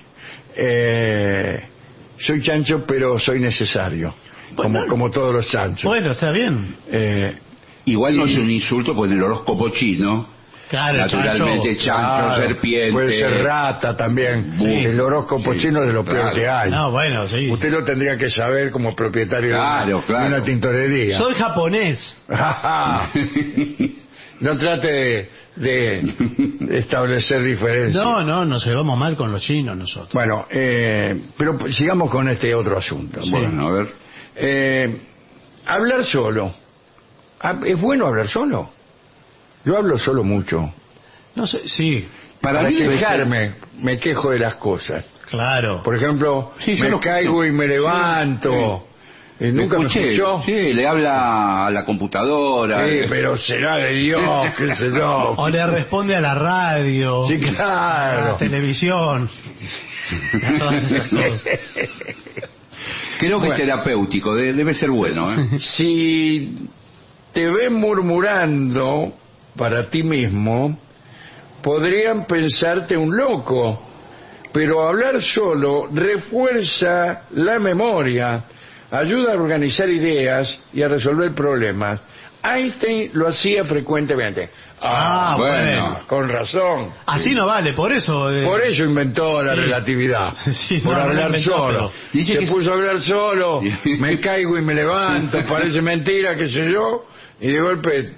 Soy chancho, pero soy necesario. Bueno. Como todos los chanchos. Bueno, está bien. Igual no es un insulto, porque en el horóscopo chino, Claro, naturalmente, chancho. chancho, Claro, serpiente. puede ser rata también. Sí. El horóscopo Sí, chino es de lo peor claro. que hay. No, bueno, sí. Usted lo tendría que saber como propietario Claro, de una tintorería. Soy japonés. No trate de establecer diferencias. No, nos llevamos mal con los chinos nosotros. Bueno, pero sigamos con este otro asunto. Sí. Bueno, a ver. Hablar solo. ¿Es bueno hablar solo? Yo hablo solo mucho. No sé, sí, Para Para mí debe ser- quejarme, me quejo de las cosas. claro. Por ejemplo, Sí, yo me lo caigo escucho. y me levanto. ¿Nunca me escuché. escuchó? Sí, le habla a la computadora. Sí, pero será de Dios, qué sé yo. O le responde a la radio, Sí, a la claro. televisión, a todas esas cosas. Creo que Bueno. es terapéutico, debe ser bueno, ¿eh? Si te ven murmurando para ti mismo, podrían pensarte un loco, pero hablar solo refuerza la memoria, ayuda a organizar ideas y a resolver problemas. Einstein lo hacía frecuentemente. Ah, bueno. Con razón. Así no vale, por eso... Por eso inventó la Sí. relatividad. Sí, por no, no hablar inventó, solo. pero dice Se que puso a hablar solo, me caigo y me levanto, parece mentira, qué sé yo, y de golpe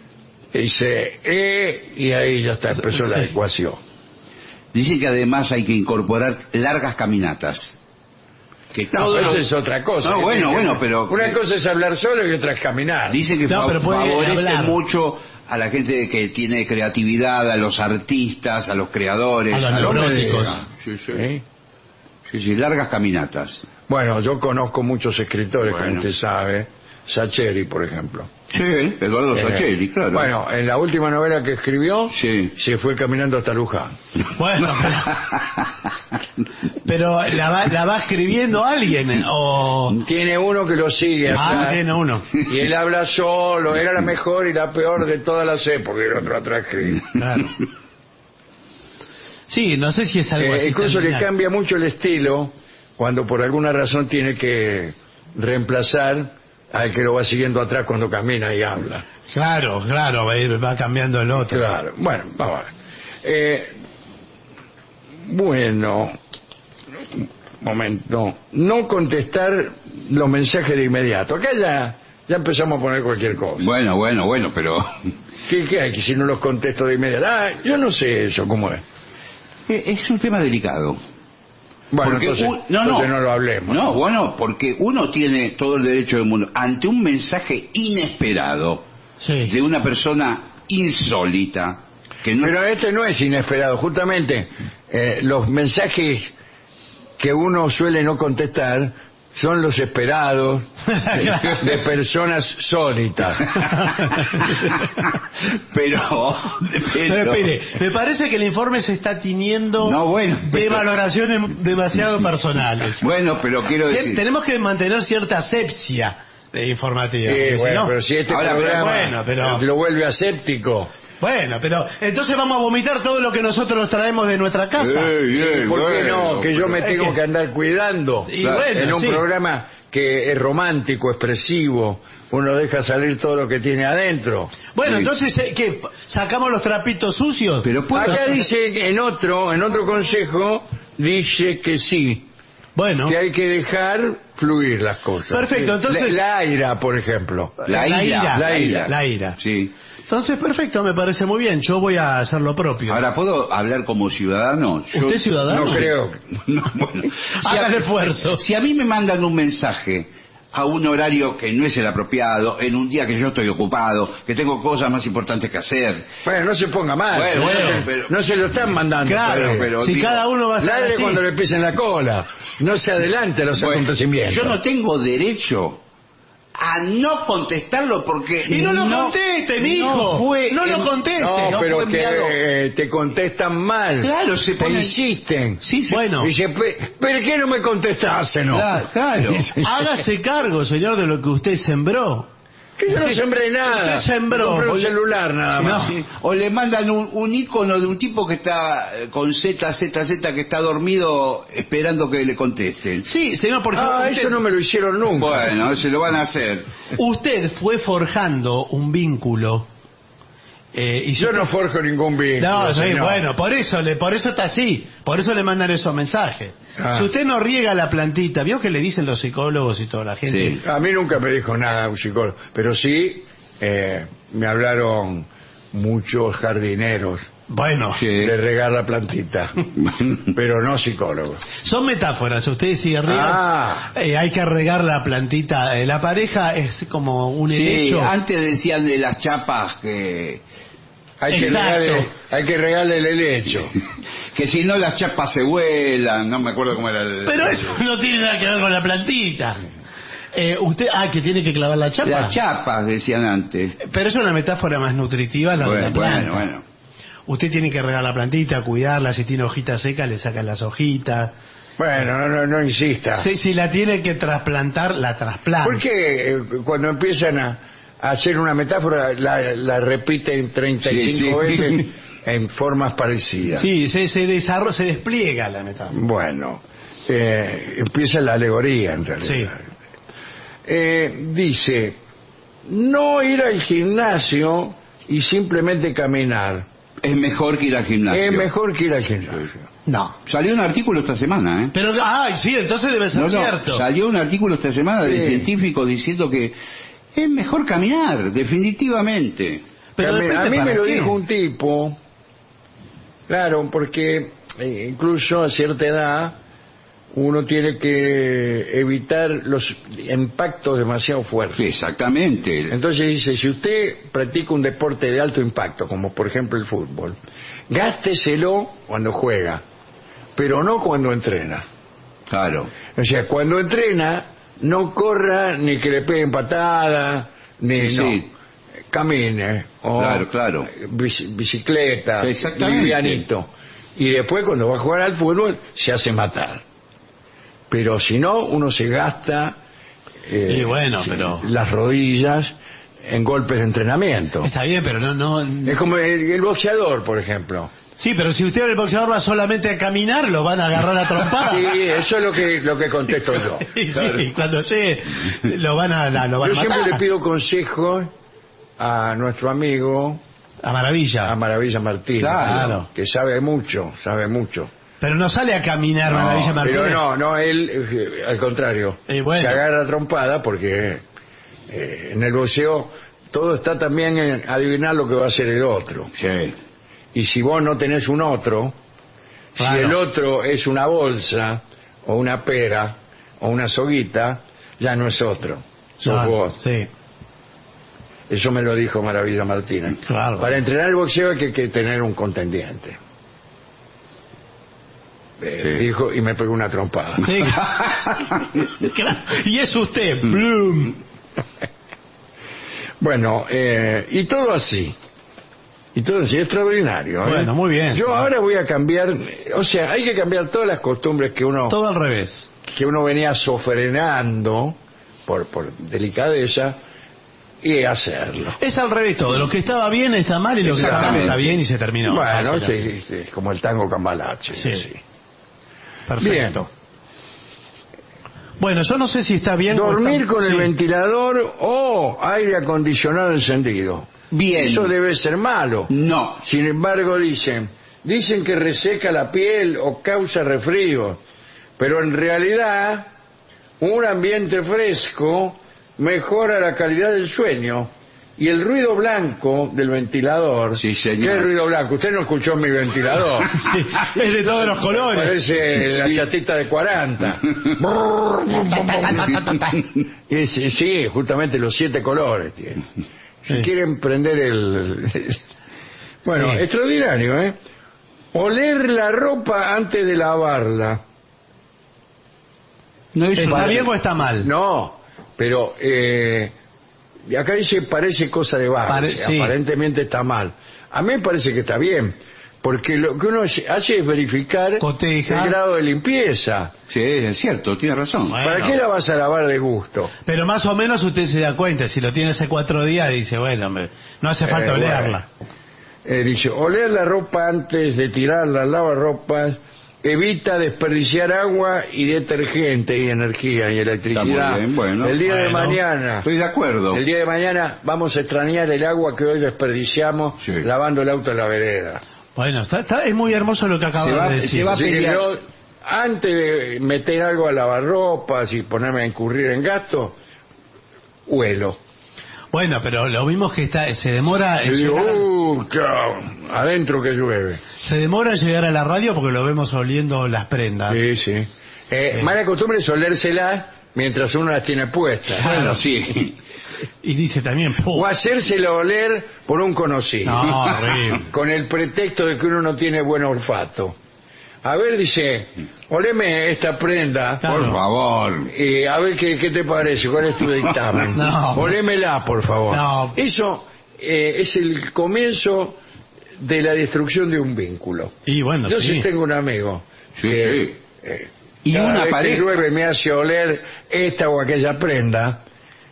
dice, y ahí ya está, empezó la Sí. ecuación. Dicen que además hay que incorporar largas caminatas. Que No, todo eso lo- es otra cosa. No, bueno, pero... Una cosa es hablar solo y otra es caminar. Dicen que No, pero puede favorece hablar. mucho a la gente que tiene creatividad, a los artistas, a los creadores, A los No me neuróticos. diga. Sí, sí. ¿Sí? Sí, largas caminatas. Bueno, yo conozco muchos escritores, como Bueno. usted sabe, Sacheri, por ejemplo. Sí, Eduardo Sacheri, claro. Bueno, en la última novela que escribió, Sí. se fue caminando hasta Luján. Bueno, pero la va escribiendo alguien, o... Tiene uno que lo sigue Ah, atrás, tiene uno. y él habla solo, era la mejor y la peor de todas las épocas, y el otro atrás escribe. Claro. Sí, no sé si es algo así. Incluso le terminal. cambia mucho el estilo cuando por alguna razón tiene que reemplazar al que lo va siguiendo atrás cuando camina y habla. Claro, va cambiando el otro. Claro, bueno, vamos a ver. Bueno, un momento. No contestar los mensajes de inmediato. Acá ya empezamos a poner cualquier cosa. Bueno, pero... ¿Qué hay? Que si no los contesto de inmediato. Yo no sé eso, ¿cómo es? Es un tema delicado. Bueno, Porque entonces no lo hablemos. No, bueno, porque uno tiene todo el derecho del mundo ante un mensaje inesperado Sí. de una persona insólita que no. Pero este no es inesperado. Justamente los mensajes que uno suele no contestar son los esperados de personas sólitas. pero Espere, me parece que el informe se está tiñendo No, bueno, de pero- valoraciones demasiado personales. Bueno, pero quiero decir. Tenemos que mantener cierta asepsia informativa. Sí, porque si bueno, no- pero si este Ahora, programa bueno, pero- lo vuelve aséptico. Bueno, pero entonces vamos a vomitar todo lo que nosotros nos traemos de nuestra casa. ¿Por qué no? Que yo me es tengo que- que andar cuidando Y bueno, en un sí. programa que es romántico, expresivo. Uno deja salir todo lo que tiene adentro. Bueno, Sí. entonces, ¿qué? ¿Sacamos los trapitos sucios? Pero puedo- Acá dice, en otro consejo, dice que sí, Bueno, que hay que dejar fluir las cosas. Perfecto, entonces- La ira, por ejemplo. La ira. La ira. Sí. Entonces, perfecto, me parece muy bien. Yo voy a hacer lo propio. Ahora, ¿puedo hablar como ciudadano? ¿Usted es ciudadano? No creo. No, bueno. Haga el esfuerzo. Si a mí me mandan un mensaje a un horario que no es el apropiado, en un día que yo estoy ocupado, que tengo cosas más importantes que hacer. Bueno, no se ponga mal. Bueno, no, pero- no se lo están mandando. Claro, pero si digo, cada uno va a estar Ladre así. cuando le pisen la cola. No se adelante a los Bueno, acontecimientos. yo no tengo derecho a no contestarlo porque Y no lo conteste, mijo. No lo conteste. No, no pero fue que enviado. te contestan mal. Claro, se te ponen- insisten. Sí, sí. Bueno, Dice, ¿pero qué no me contestaste, no? Claro. hágase cargo, señor, de lo que usted sembró. Que yo no sembré nada. Usted sembró. Compré un Oye, celular nada más. Sí. O le mandan un icono de un tipo que está con Z, que está dormido esperando que le contesten. Sí, señor, porque Eso no me lo hicieron nunca. Bueno, se lo van a hacer. usted fue forjando un vínculo. Y Yo no forjo ningún vínculo. No, sí, señor. bueno, por eso está así, por eso le mandan esos mensajes. Ah. Si usted no riega la plantita, ¿vio que le dicen los psicólogos y toda la gente? Sí. A mí nunca me dijo nada un psicólogo, pero sí me hablaron muchos jardineros Bueno, Sí. de regar la plantita, pero no psicólogos. son metáforas. Usted si riega, hay que regar la plantita. La pareja es como un Sí, helecho. antes decían de las chapas que Exacto. Hay que regarle el helecho. si no las chapas se vuelan, no me acuerdo cómo era el... Pero eso no tiene nada que ver con la plantita. Usted, que tiene que clavar la chapa. Las chapas decían antes. Pero es una metáfora más nutritiva la de la planta. Bueno. Usted tiene que regar la plantita, cuidarla, si tiene hojitas secas le sacan las hojitas. Bueno, no insista. Si la tiene que trasplantar, la trasplanta. Porque cuando empiezan a hacer una metáfora la repiten 35 Sí, sí. veces en formas parecidas? Sí, se desarrolla, se despliega la metáfora. Bueno, empieza la alegoría en realidad. Dice, no ir al gimnasio y simplemente caminar. Es mejor que ir al gimnasio. Es mejor que ir al gimnasio. No. Salió un artículo esta semana, ¿eh? Pero, sí, entonces debe ser cierto. Salió un artículo esta semana de Sí. científicos diciendo que es mejor caminar, definitivamente. Pero a depende mí me para lo qué. dijo un tipo, claro, porque incluso a cierta edad uno tiene que evitar los impactos demasiado fuertes. Sí, exactamente. Entonces dice, si usted practica un deporte de alto impacto, como por ejemplo el fútbol, gásteselo cuando juega, pero no cuando entrena. Claro. O sea, cuando entrena, no corra ni que le peguen patadas, ni Sí, no. sí. Camine. O Claro. Bicicleta, Sí, exactamente. livianito. Y después cuando va a jugar al fútbol, se hace matar. Pero si no, uno se gasta Y bueno, pero... las rodillas en golpes de entrenamiento. Está bien, pero no... Es como el boxeador, por ejemplo. Sí, pero si usted el boxeador va solamente a caminar, lo van a agarrar a trompadas. Sí, eso es lo que contesto yo. Sí, cuando llegue lo van a Yo matar. siempre le pido consejos a nuestro amigo, A Maravilla. a Maravilla Martínez, Claro. que sabe mucho. Pero no sale a caminar Maravilla Martínez. Pero no, él, al contrario, bueno. se agarra trompada porque en el boxeo todo está también en adivinar lo que va a hacer el otro. Sí. Y si vos no tenés un otro, Claro. si el otro es una bolsa o una pera, o una soguita, ya no es otro, sos Claro, vos. sí. Eso me lo dijo Maravilla Martínez. Claro. Para entrenar el boxeo hay que tener un contendiente. Sí. Dijo, y me pegó una trompada. Sí. Claro. Y es usted, Bloom. Bueno, y todo así. Y todo así, extraordinario. Bueno, muy bien. Yo ahora voy a cambiar, o sea, hay que cambiar todas las costumbres que uno Todo al revés. venía sofrenando por delicadeza y hacerlo. Es al revés todo. Lo que estaba bien está mal y lo que estaba mal está bien y se terminó. Bueno, Fácil, sí, como el tango cambalache. Sí. Sí. Perfecto. Bueno, yo no sé si está bien. Dormir o está... con el Sí. ventilador o aire acondicionado encendido. Bien. Eso debe ser malo. No. Sin embargo, dicen que reseca la piel o causa resfrío, pero en realidad un ambiente fresco mejora la calidad del sueño. Y el ruido blanco del ventilador. Sí, señor. ¿Qué es el ruido blanco? Usted no escuchó mi ventilador. Sí, es de todos los colores. Parece la chatita de 40. Sí, justamente los 7 colores tiene. Si Sí. quieren prender Bueno, Sí. extraordinario, ¿eh? Oler la ropa antes de lavarla. No es ¿Está fácil. bien o está mal? No, pero acá dice parece cosa de vago. Sí. Aparentemente está mal. A mí me parece que está bien, porque lo que uno hace es verificar Coteja. el grado de limpieza. Sí, es cierto, tiene razón. Bueno. ¿Para qué la vas a lavar de gusto? Pero más o menos usted se da cuenta. Si lo tiene hace 4 días, dice, bueno, hombre, no hace falta Bueno. olerla. Dice, oler la ropa antes de tirarla al lavarropas evita desperdiciar agua y detergente y energía y electricidad. Está muy bien, bueno. El día de Bueno. mañana, Estoy de acuerdo. el día de mañana vamos a extrañar el agua que hoy desperdiciamos Sí. lavando el auto en la vereda. Bueno, es muy hermoso lo que acaba Se va- de decir. se va a Así que pelear. yo, antes de meter algo a lavarropas y ponerme a incurrir en gasto, huelo. Bueno, pero lo mismo que se demora Y en digo, llegar, chao, adentro que llueve. se demora en llegar a la radio porque lo vemos oliendo las prendas. Sí, sí. Mala costumbre es olérselas mientras uno las tiene puestas. Bueno, sí. Y dice también, O hacérselo oler por un conocido. No, horrible. Con el pretexto de que uno no tiene buen olfato. A ver, dice, oleme esta prenda. Claro. Por favor. Y a ver qué te parece, cuál es tu dictamen. No. Olémela, por favor. No. Eso es el comienzo de la destrucción de un vínculo. Y bueno, Yo sí. sí tengo un amigo Sí, sí. Y cada una vez que pareja. llueve me hace oler esta o aquella prenda.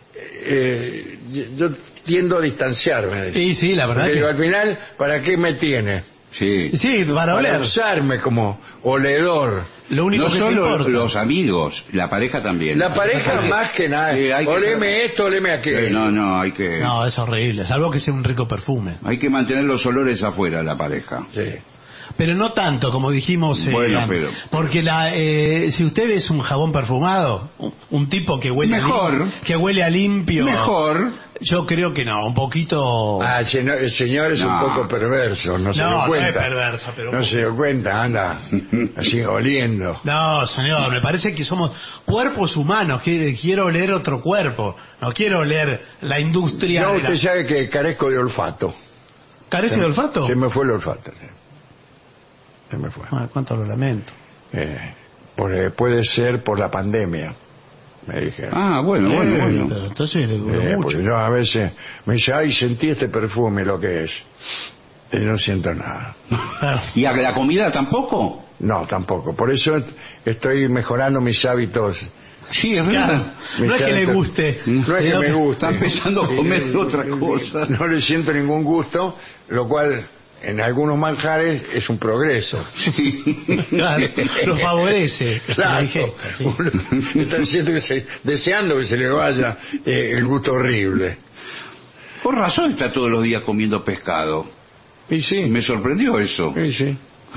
Yo tiendo a distanciarme de eso. Sí, sí, la verdad Porque digo, que... al final, ¿para qué me tiene? Sí. Sí, para Para oler. usarme como oledor. Lo único No que te solo importa. los amigos, la pareja también. La pareja Hay que- más que nada. Sí, hay que- Oleme esto, oleme aquello. No, hay que... No, es horrible, salvo que sea un rico perfume. Hay que mantener los olores afuera, la pareja. Sí. Pero no tanto, como dijimos. Bueno, antes. pero- Porque si usted es un jabón perfumado, un tipo que huele Mejor. que huele a limpio. Mejor. Yo creo que no, un poquito. Ah, el señor es un No. poco perverso, no se No, dio no cuenta. es perverso, pero un No poco. se dio cuenta, anda así oliendo. No, señor, me parece que somos cuerpos humanos, que quiero oler otro cuerpo, no quiero oler la industria. No, de la- usted sabe que carezco de olfato. ¿Carece de olfato? Se me fue el olfato. Sí. Se me fue. Ah, cuánto lo lamento. Puede ser por la pandemia, me dijeron. Ah, bueno. Pero entonces le duró mucho. Porque yo a veces me dice, ay, sentí este perfume, lo que es. Y no siento nada. Claro. ¿Y a la comida tampoco? No, tampoco. Por eso estoy mejorando mis hábitos. Sí, es Claro. verdad. No es que le guste. No es que me guste. Está empezando a comer otra cosa. No le siento ningún gusto, lo cual en algunos manjares es un progreso. Claro, lo favorece. Claro. La digesta, sí. Uno está deseando que se le vaya el gusto horrible. Por razón está todos los días comiendo pescado. Y sí, Me sorprendió eso. y sí.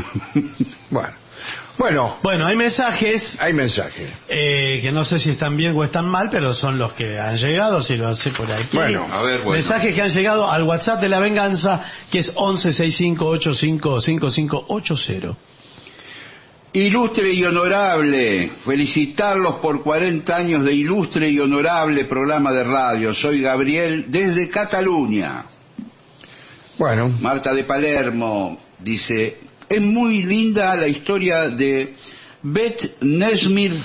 Bueno, Bueno, hay mensajes hay mensajes. que no sé si están bien o están mal, pero son los que han llegado, si lo hace por aquí. Bueno, a ver, bueno. Mensajes que han llegado al WhatsApp de La Venganza, que es 1165855580. Ilustre y honorable, felicitarlos por 40 años de ilustre y honorable programa de radio. Soy Gabriel desde Cataluña. Bueno, Marta de Palermo dice, es muy linda la historia de Beth Nesmith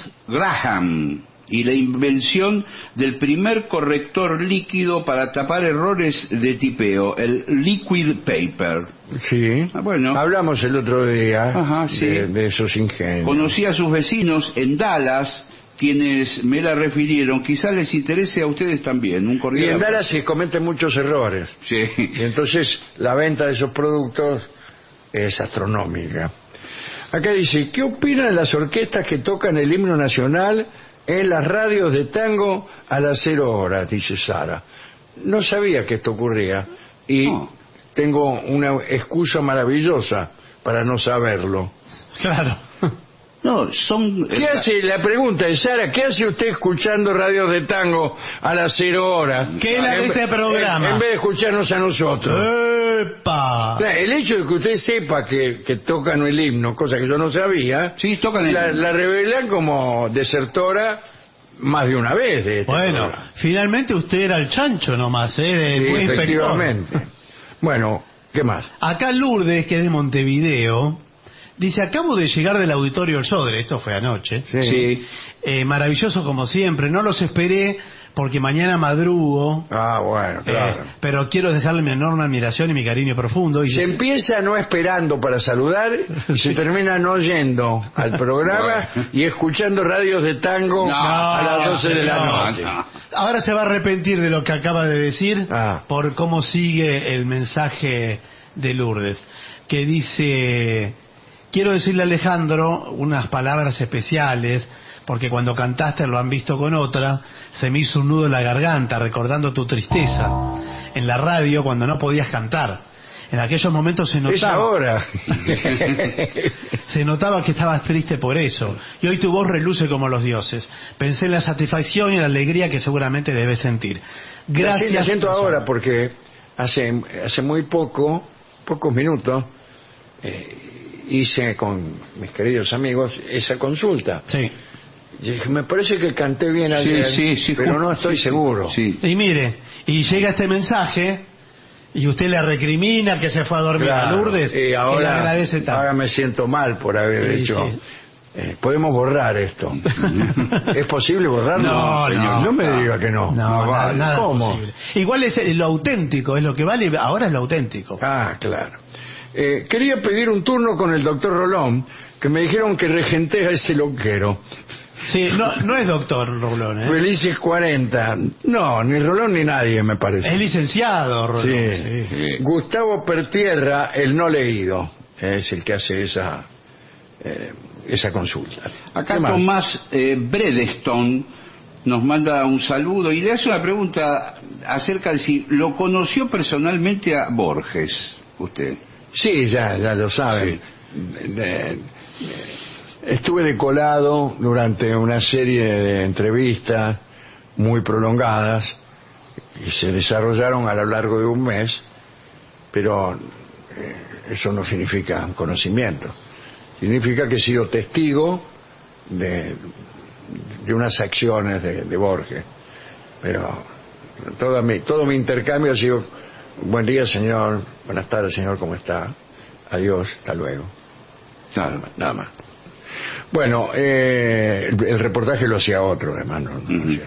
Graham y la invención del primer corrector líquido para tapar errores de tipeo, el liquid paper. sí. Bueno. Hablamos el otro día Ajá, sí. de esos ingenios. Conocí a sus vecinos en Dallas, quienes me la refirieron. Quizá les interese a ustedes también. Un Y cordial. en Dallas se cometen muchos errores. Sí. Y entonces la venta de esos productos es astronómica. Acá dice, ¿qué opinan las orquestas que tocan el himno nacional en las radios de tango a las 0 horas? Dice Sara. No sabía que esto ocurría y No. tengo una excusa maravillosa para no saberlo. Claro. No, son... ¿Qué hace? La pregunta es, Sara, ¿qué hace usted escuchando radios de tango a las 0 horas? ¿Qué es la de este programa? En vez de escucharnos a nosotros. ¡Epa! El hecho de que usted sepa que tocan el himno, cosa que yo no sabía, Sí, tocan el... la revelan como desertora más de una vez de este Bueno, programa. finalmente usted era el chancho nomás, Sí, el buen inspector. efectivamente. Bueno, ¿qué más? Acá Lourdes, que es de Montevideo, dice, acabo de llegar del auditorio El Sodre, esto fue anoche. Sí. Maravilloso como siempre, no los esperé porque mañana madrugo, Ah, bueno, claro. pero quiero dejarle mi enorme admiración y mi cariño profundo. Y Se empieza no esperando para saludar y se termina no yendo al programa y escuchando radios de tango No, a las 12 de la no, noche. no. Ahora se va a arrepentir de lo que acaba de decir Ah. por cómo sigue el mensaje de Lourdes, que dice, quiero decirle a Alejandro unas palabras especiales, porque cuando cantaste Lo han visto con otra, se me hizo un nudo en la garganta recordando tu tristeza en la radio cuando no podías cantar. En aquellos momentos se Es notaba, ahora. se notaba que estabas triste por eso, y hoy tu voz reluce como los dioses. Pensé en la satisfacción y la alegría que seguramente debes sentir. Gracias. La siento por ahora saber. porque hace muy pocos minutos, hice con mis queridos amigos esa consulta. Sí. Y dije, me parece que canté bien ayer, sí, pero justo, no estoy sí, seguro. Sí. Y mire, y llega este mensaje y usted le recrimina que se fue a dormir a Claro, Lourdes y y le ahora, agradece tanto. ahora me siento mal por haber Sí, hecho. sí. Podemos borrar esto. ¿Es posible borrarlo? No, señor? no. No me diga que no. No, No vale. nada ¿Cómo? posible. Igual es lo auténtico, es lo que vale, ahora es lo auténtico. Ah, claro. Quería pedir un turno con el doctor Rolón, que me dijeron que regentea ese loquero. Sí, no es doctor Rolón, ¿eh? Felices 40. No, ni Rolón ni nadie, me parece. Es licenciado, Rolón. Sí. Sí. Gustavo Pertierra, el no leído, es el que hace esa consulta. Acá ¿Qué más? Tomás Bredeston nos manda un saludo y le hace una pregunta acerca de si lo conoció personalmente a Borges, usted. Sí, ya lo saben. Estuve de colado durante una serie de entrevistas muy prolongadas y se desarrollaron a lo largo de un mes, pero eso no significa conocimiento. Significa que he sido testigo de unas acciones de Borges. Pero todo mi intercambio ha sido: buen día, señor; buenas tardes, señor, ¿cómo está? Adiós, hasta luego. Nada más. Bueno, el reportaje lo hacía otro, además. No hacía.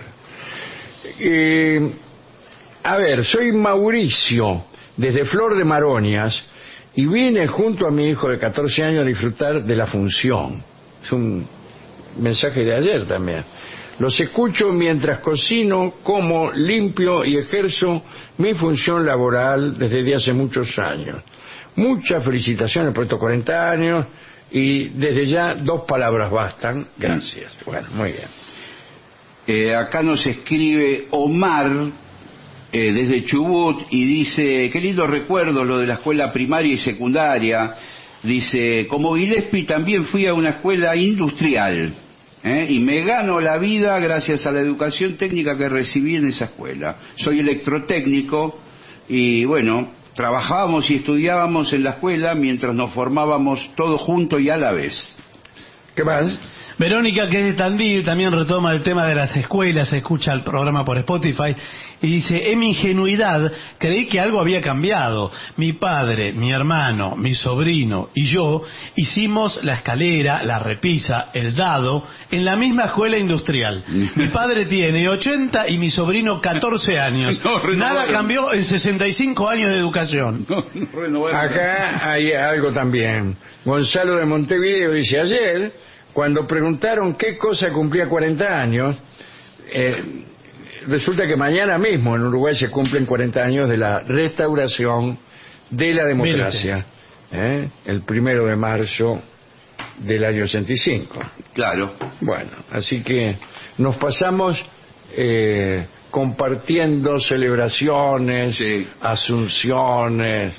A ver, soy Mauricio, desde Flor de Maronias, y vine junto a mi hijo de 14 años a disfrutar de la función. Es un mensaje de ayer también. Los escucho mientras cocino, como, limpio y ejerzo mi función laboral desde hace muchos años. Muchas felicitaciones por estos 40 años y desde ya 2 palabras bastan. Gracias. Bueno, muy bien. Acá nos escribe Omar desde Chubut y dice, qué lindo recuerdo lo de la escuela primaria y secundaria. Dice, como Gillespie también fui a una escuela industrial y me gano la vida gracias a la educación técnica que recibí en esa escuela. Soy electrotécnico y bueno, trabajábamos y estudiábamos en la escuela mientras nos formábamos todos juntos y a la vez. ¿Qué más? Verónica, que es de Tandil, también retoma el tema de las escuelas, escucha el programa por Spotify y dice: en mi ingenuidad creí que algo había cambiado. Mi padre, mi hermano, mi sobrino y yo hicimos la escalera, la repisa, el dado en la misma escuela industrial. Mi padre tiene 80 y mi sobrino 14 años. Nada cambió en 65 años de educación. Acá hay algo también. Gonzalo de Montevideo dice: ayer, cuando preguntaron qué cosa cumplía 40 años, resulta que mañana mismo en Uruguay se cumplen 40 años de la restauración de la democracia. El 1 de marzo del año 85. Claro. Bueno, así que nos pasamos compartiendo celebraciones, Sí. asunciones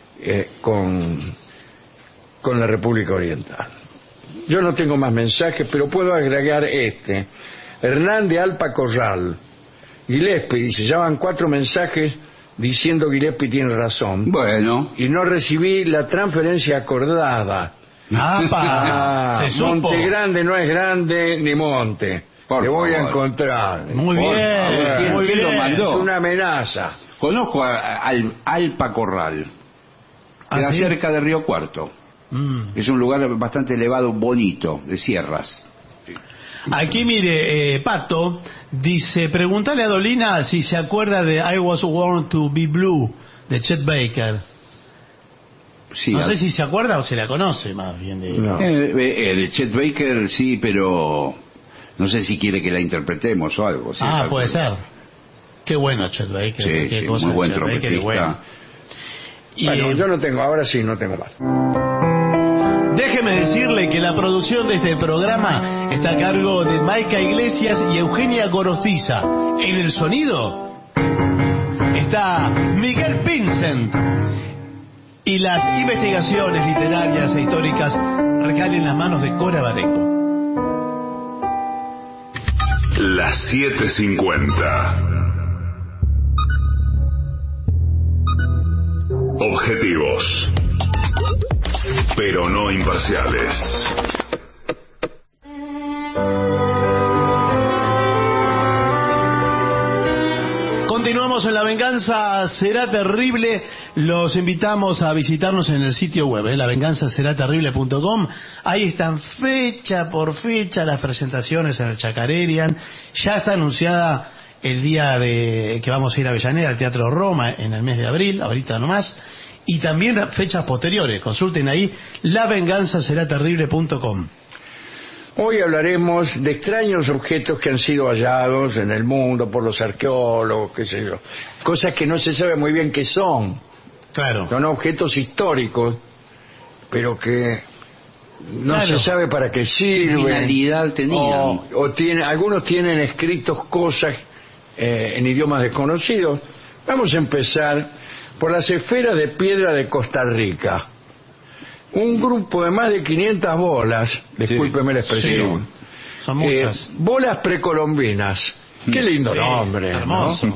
con la República Oriental. Yo no tengo más mensajes, pero puedo agregar este. Hernán de Alpa Corral. Gillespie dice: ya van 4 mensajes diciendo Gillespie tiene razón. Bueno. Y no recibí la transferencia acordada. ¡Apa! Se supo. Monte Grande no es grande ni monte. Por Te voy a favor. encontrar. Muy Por bien, favor. muy ¿Quién lo bien. mandó? Es una amenaza. Conozco al Alpa Corral. ¿Ah, Queda sí? cerca de Río Cuarto. Es un lugar bastante elevado, bonito, de sierras. Aquí mire, Pato dice: pregúntale a Dolina si se acuerda de I Was Born to Be Blue de Chet Baker. Sí, No sé si se acuerda o se la conoce más bien de... No. de Chet Baker sí, pero no sé si quiere que la interpretemos o algo. Sí, puede ser. Qué bueno Chet Baker. Sí, qué sí, cosa muy buen Chet Baker, trompetista. bueno. Y, Bueno, yo no tengo, ahora sí no tengo más. déjeme decirle que la producción de este programa está a cargo de Maica Iglesias y Eugenia Gorostiza. En el sonido está Miguel Pincent. Y las investigaciones literarias e históricas recaen en las manos de Cora Bareco. Las 7:50. Objetivos, pero no imparciales. Continuamos en La Venganza Será Terrible. Los invitamos a visitarnos en el sitio web, lavenganzaseraterrible.com. Ahí están fecha por fecha las presentaciones en el Chacarerian. Ya está anunciada el día de que vamos a ir a Avellaneda, al Teatro Roma, en el mes de abril, ahorita nomás. Y también fechas posteriores. Consulten ahí lavenganzaseraterrible.com. Hoy hablaremos de extraños objetos que han sido hallados en el mundo por los arqueólogos, qué sé yo. Cosas que no se sabe muy bien qué son. Claro. Son objetos históricos, pero que no Claro. se sabe para qué sirven. finalidad tenían? Algunos tienen escritos cosas en idiomas desconocidos. Vamos a empezar por las esferas de piedra de Costa Rica. Un grupo de más de 500 bolas, discúlpeme la expresión, Sí. Son muchas. bolas precolombinas. Qué lindo Sí, nombre, ¿no? hermoso.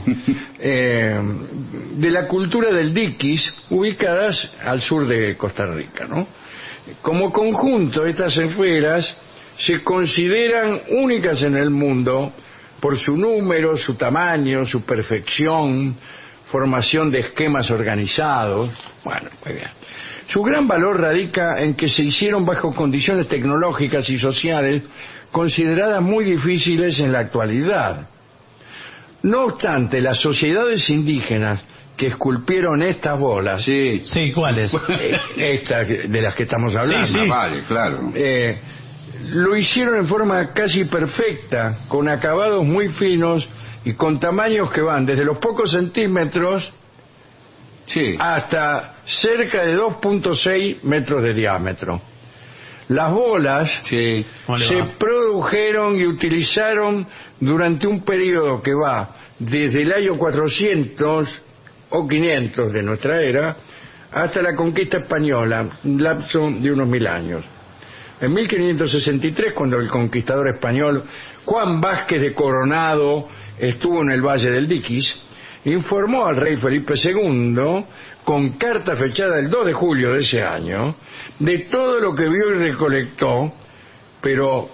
De la cultura del diquis, ubicadas al sur de Costa Rica, ¿no? Como conjunto, estas esferas se consideran únicas en el mundo por su número, su tamaño, su perfección, formación de esquemas organizados. Bueno, muy bien. Su gran valor radica en que se hicieron bajo condiciones tecnológicas y sociales consideradas muy difíciles en la actualidad. No obstante, las sociedades indígenas que esculpieron estas bolas, Sí, Sí, ¿cuáles? estas de las que estamos hablando, Sí, sí. vale, claro. lo hicieron en forma casi perfecta, con acabados muy finos y con tamaños que van desde los pocos centímetros Sí. hasta cerca de 2.6 metros de diámetro. Las bolas Sí. ¿Cómo le se va? produjeron y utilizaron durante un periodo que va desde el año 400 o 500 de nuestra era hasta la conquista española, un lapso de unos 1000 años. En 1563, cuando el conquistador español Juan Vázquez de Coronado estuvo en el Valle del Diquis, informó al rey Felipe II, con carta fechada el 2 de julio de ese año, de todo lo que vio y recolectó, pero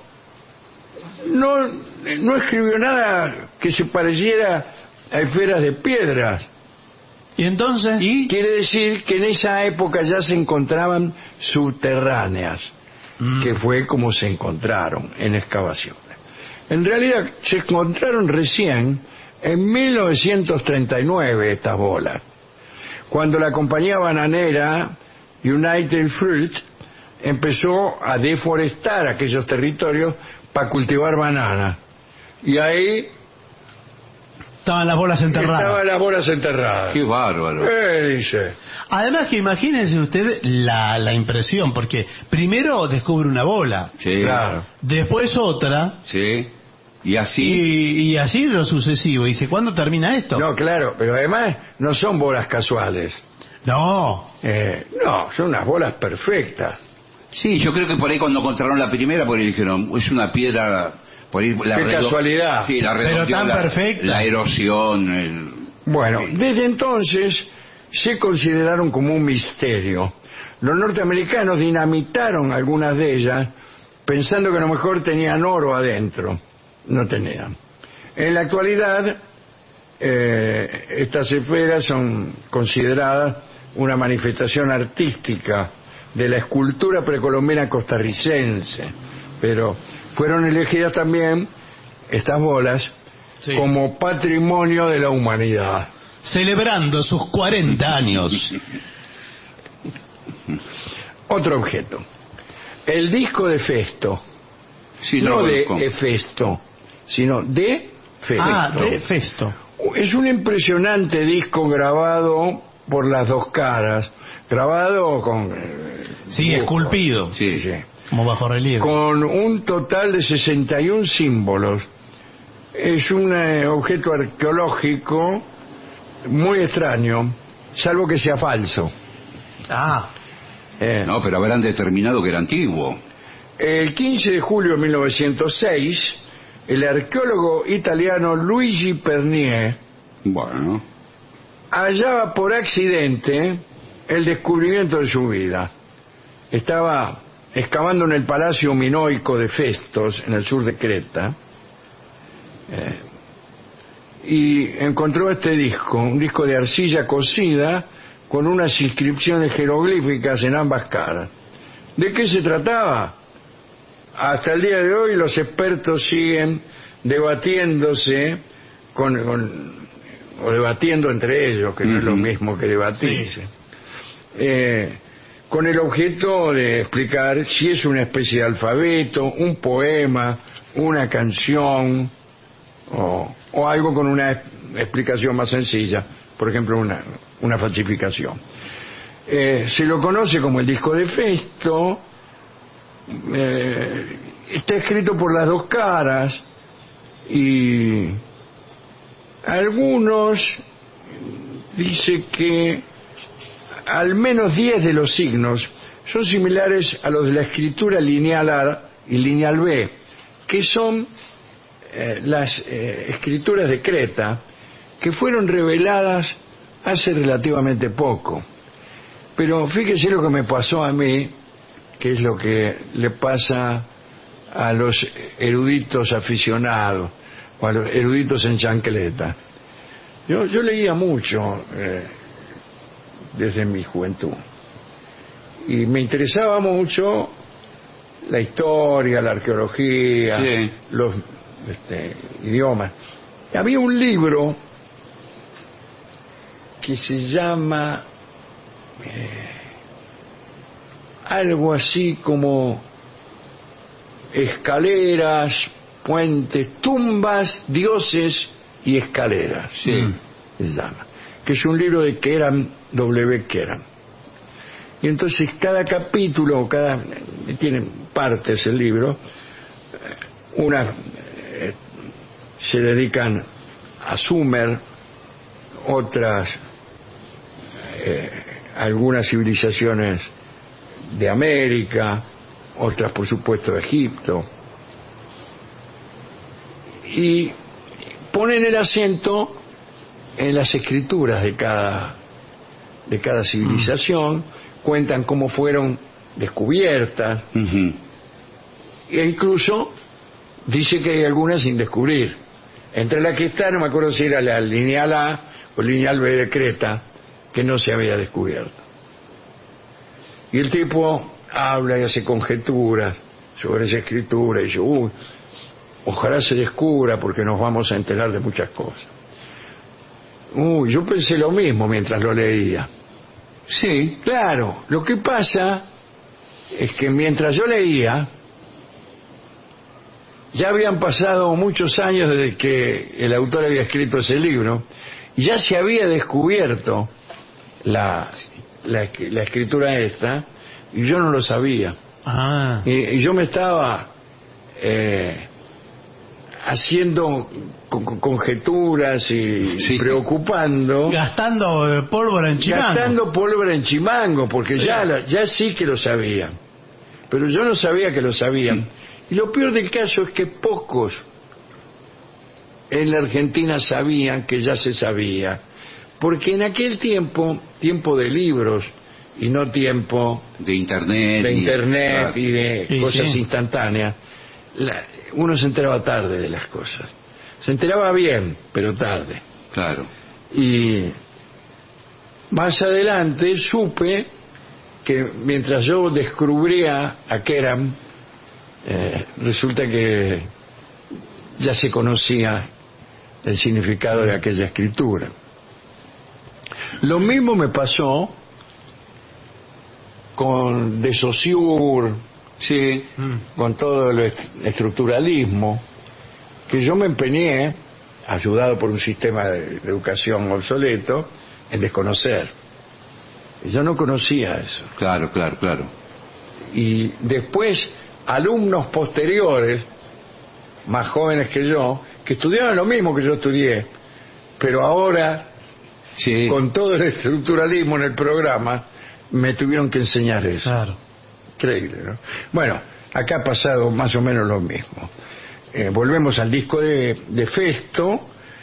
no escribió nada que se pareciera a esferas de piedras. ¿Y entonces? Quiere decir que en esa época ya se encontraban subterráneas, que fue como se encontraron en excavaciones. En realidad se encontraron recién en 1939 estas bolas, cuando la compañía bananera United Fruit empezó a deforestar aquellos territorios para cultivar bananas. Y ahí estaban las bolas enterradas. Estaban las bolas enterradas. Qué bárbaro. Dice. Además que imagínense usted la impresión, porque primero descubre una bola, Sí. Claro. después otra, Sí. Y así. y así lo sucesivo. Y dice, ¿cuándo termina esto? No, claro, pero además no son bolas casuales. No. No, son unas bolas perfectas. Sí, yo creo que por ahí cuando encontraron la primera, por ahí dijeron, es una piedra. Por ahí la Qué casualidad. Sí, la Pero reducción, tan perfecta. la erosión. Bueno, desde entonces se consideraron como un misterio. Los norteamericanos dinamitaron algunas de ellas pensando que a lo mejor tenían oro adentro. No tenían. En la actualidad, estas esferas son consideradas una manifestación artística de la escultura precolombina costarricense, pero fueron elegidas también estas bolas Sí. como patrimonio de la humanidad. Celebrando sus 40 años. Otro objeto, el disco de Festo, Sí, no lo de conozco. Hefesto, sino de Festo. De Festo. Es un impresionante disco grabado por las dos caras, grabado con Sí, dibujos. esculpido. Sí, sí. Como bajo relieve. Con un total de 61 símbolos. Es un objeto arqueológico muy extraño, salvo que sea falso. Ah, No, pero habrán determinado que era antiguo. El 15 de julio de 1906, el arqueólogo italiano Luigi Pernier Bueno. hallaba por accidente el descubrimiento de su vida. Estaba excavando en el Palacio Minoico de Festos, en el sur de Creta, y encontró este disco, un disco de arcilla cocida con unas inscripciones jeroglíficas en ambas caras. ¿De qué se trataba? Hasta el día de hoy los expertos siguen debatiéndose o debatiendo entre ellos, que no es lo mismo que debatirse, con el objeto de explicar si es una especie de alfabeto, un poema, una canción o algo con una explicación más sencilla, por ejemplo una falsificación. Se lo conoce como el disco de Festo. Está escrito por las dos caras y algunos dicen que al menos 10 de los signos son similares a los de la escritura lineal A y lineal B, que son las escrituras de Creta, que fueron reveladas hace relativamente poco. Pero fíjese lo que me pasó a mí, que es lo que le pasa a los eruditos aficionados o a los eruditos en chancleta. Yo leía mucho desde mi juventud y me interesaba mucho la historia, la arqueología, Sí. los idiomas. Había un libro que se llama algo así como escaleras, puentes, tumbas, dioses y escaleras. Sí. Se llama. Que es un libro de Keram W. Keram. Y entonces cada capítulo, tiene partes el libro, unas se dedican a Sumer, otras algunas civilizaciones de América, otras por supuesto de Egipto, y ponen el acento en las escrituras de cada civilización, cuentan cómo fueron descubiertas, Ujú. E incluso dice que hay algunas sin descubrir. Entre las que está, no me acuerdo si era la lineal A o lineal B de Creta, que no se había descubierto. Y el tipo habla y hace conjeturas sobre esa escritura y dice, uy, ojalá se descubra porque nos vamos a enterar de muchas cosas. Uy, yo pensé lo mismo mientras lo leía. Sí, Claro, lo que pasa es que mientras yo leía, ya habían pasado muchos años desde que el autor había escrito ese libro, y ya se había descubierto la escritura esta, y yo no lo sabía. Ah, Y yo me estaba haciendo conjeturas y Sí. preocupando, gastando pólvora en chimango. gastando pólvora en chimango, porque ya sí que lo sabían, pero yo no sabía que lo sabían. Y lo peor del caso es que pocos en la Argentina sabían que ya se sabía, porque en aquel tiempo de libros y no tiempo de internet. de internet Claro. y de Sí, cosas sí. instantáneas, uno se enteraba tarde de las cosas. Se enteraba bien, pero tarde. Claro. Y más adelante supe que mientras yo descubría a Kerem, resulta que ya se conocía el significado de aquella escritura. Lo mismo me pasó con de Saussure, Sí, con todo el estructuralismo, que yo me empeñé, ayudado por un sistema de educación obsoleto, en desconocer. Yo no conocía eso. claro. Y después, alumnos posteriores, más jóvenes que yo, que estudiaban lo mismo que yo estudié, pero ahora, Sí. con todo el estructuralismo en el programa, me tuvieron que enseñar eso. Claro. Increíble, ¿no? Bueno, acá ha pasado más o menos lo mismo. Volvemos al disco de Festo.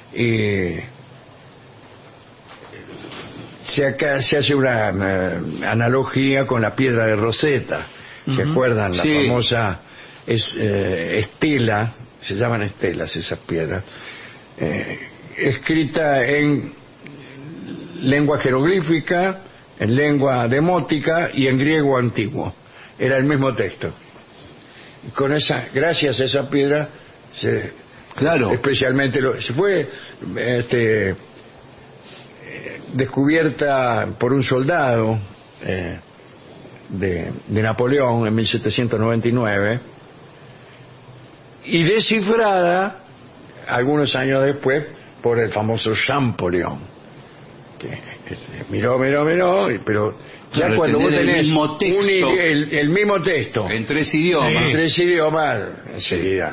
Se hace una analogía con la piedra de Rosetta. ¿Se acuerdan? La Sí. famosa estela, se llaman estelas esas piedras, escrita en lengua jeroglífica, en lengua demótica y en griego antiguo. Era el mismo texto. Con gracias a esa piedra, Claro. especialmente se fue descubierta por un soldado de Napoleón en 1799 y descifrada algunos años después por el famoso Champollion, que miró, pero ya Claro, cuando vos tener el tenés mismo texto. el mismo texto En 3 idiomas. en 3 idiomas, enseguida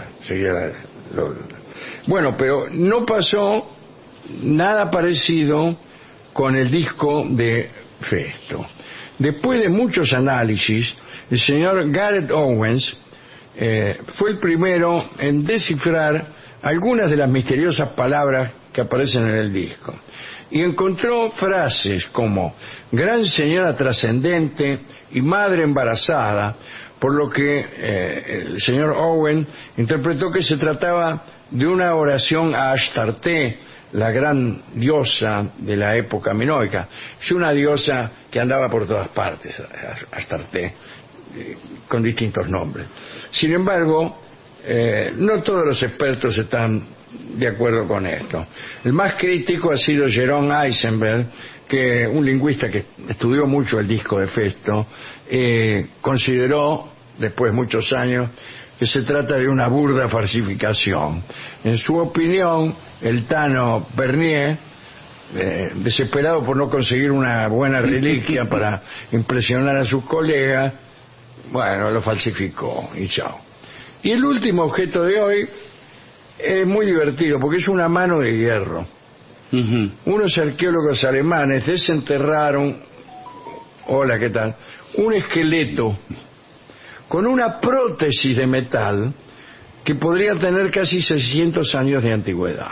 bueno, pero no pasó nada parecido con el disco de Festo. Después de muchos análisis, el señor Gareth Owens fue el primero en descifrar algunas de las misteriosas palabras que aparecen en el disco. Y encontró frases como gran señora trascendente y madre embarazada, por lo que el señor Owen interpretó que se trataba de una oración a Astarte, la gran diosa de la época minoica. Es una diosa que andaba por todas partes, Astarte, con distintos nombres. Sin embargo, no todos los expertos están de acuerdo con esto. El más crítico ha sido Jerome Eisenberg, que un lingüista que estudió mucho el disco de Festo, consideró, después de muchos años, que se trata de una burda falsificación. En su opinión, el Tano Bernier, desesperado por no conseguir una buena reliquia para impresionar a sus colegas, bueno, lo falsificó y chao. Y el último objeto de hoy es muy divertido porque es una mano de hierro. Ujú. Unos arqueólogos alemanes desenterraron, hola, ¿qué tal?, un esqueleto con una prótesis de metal que podría tener casi 600 años de antigüedad.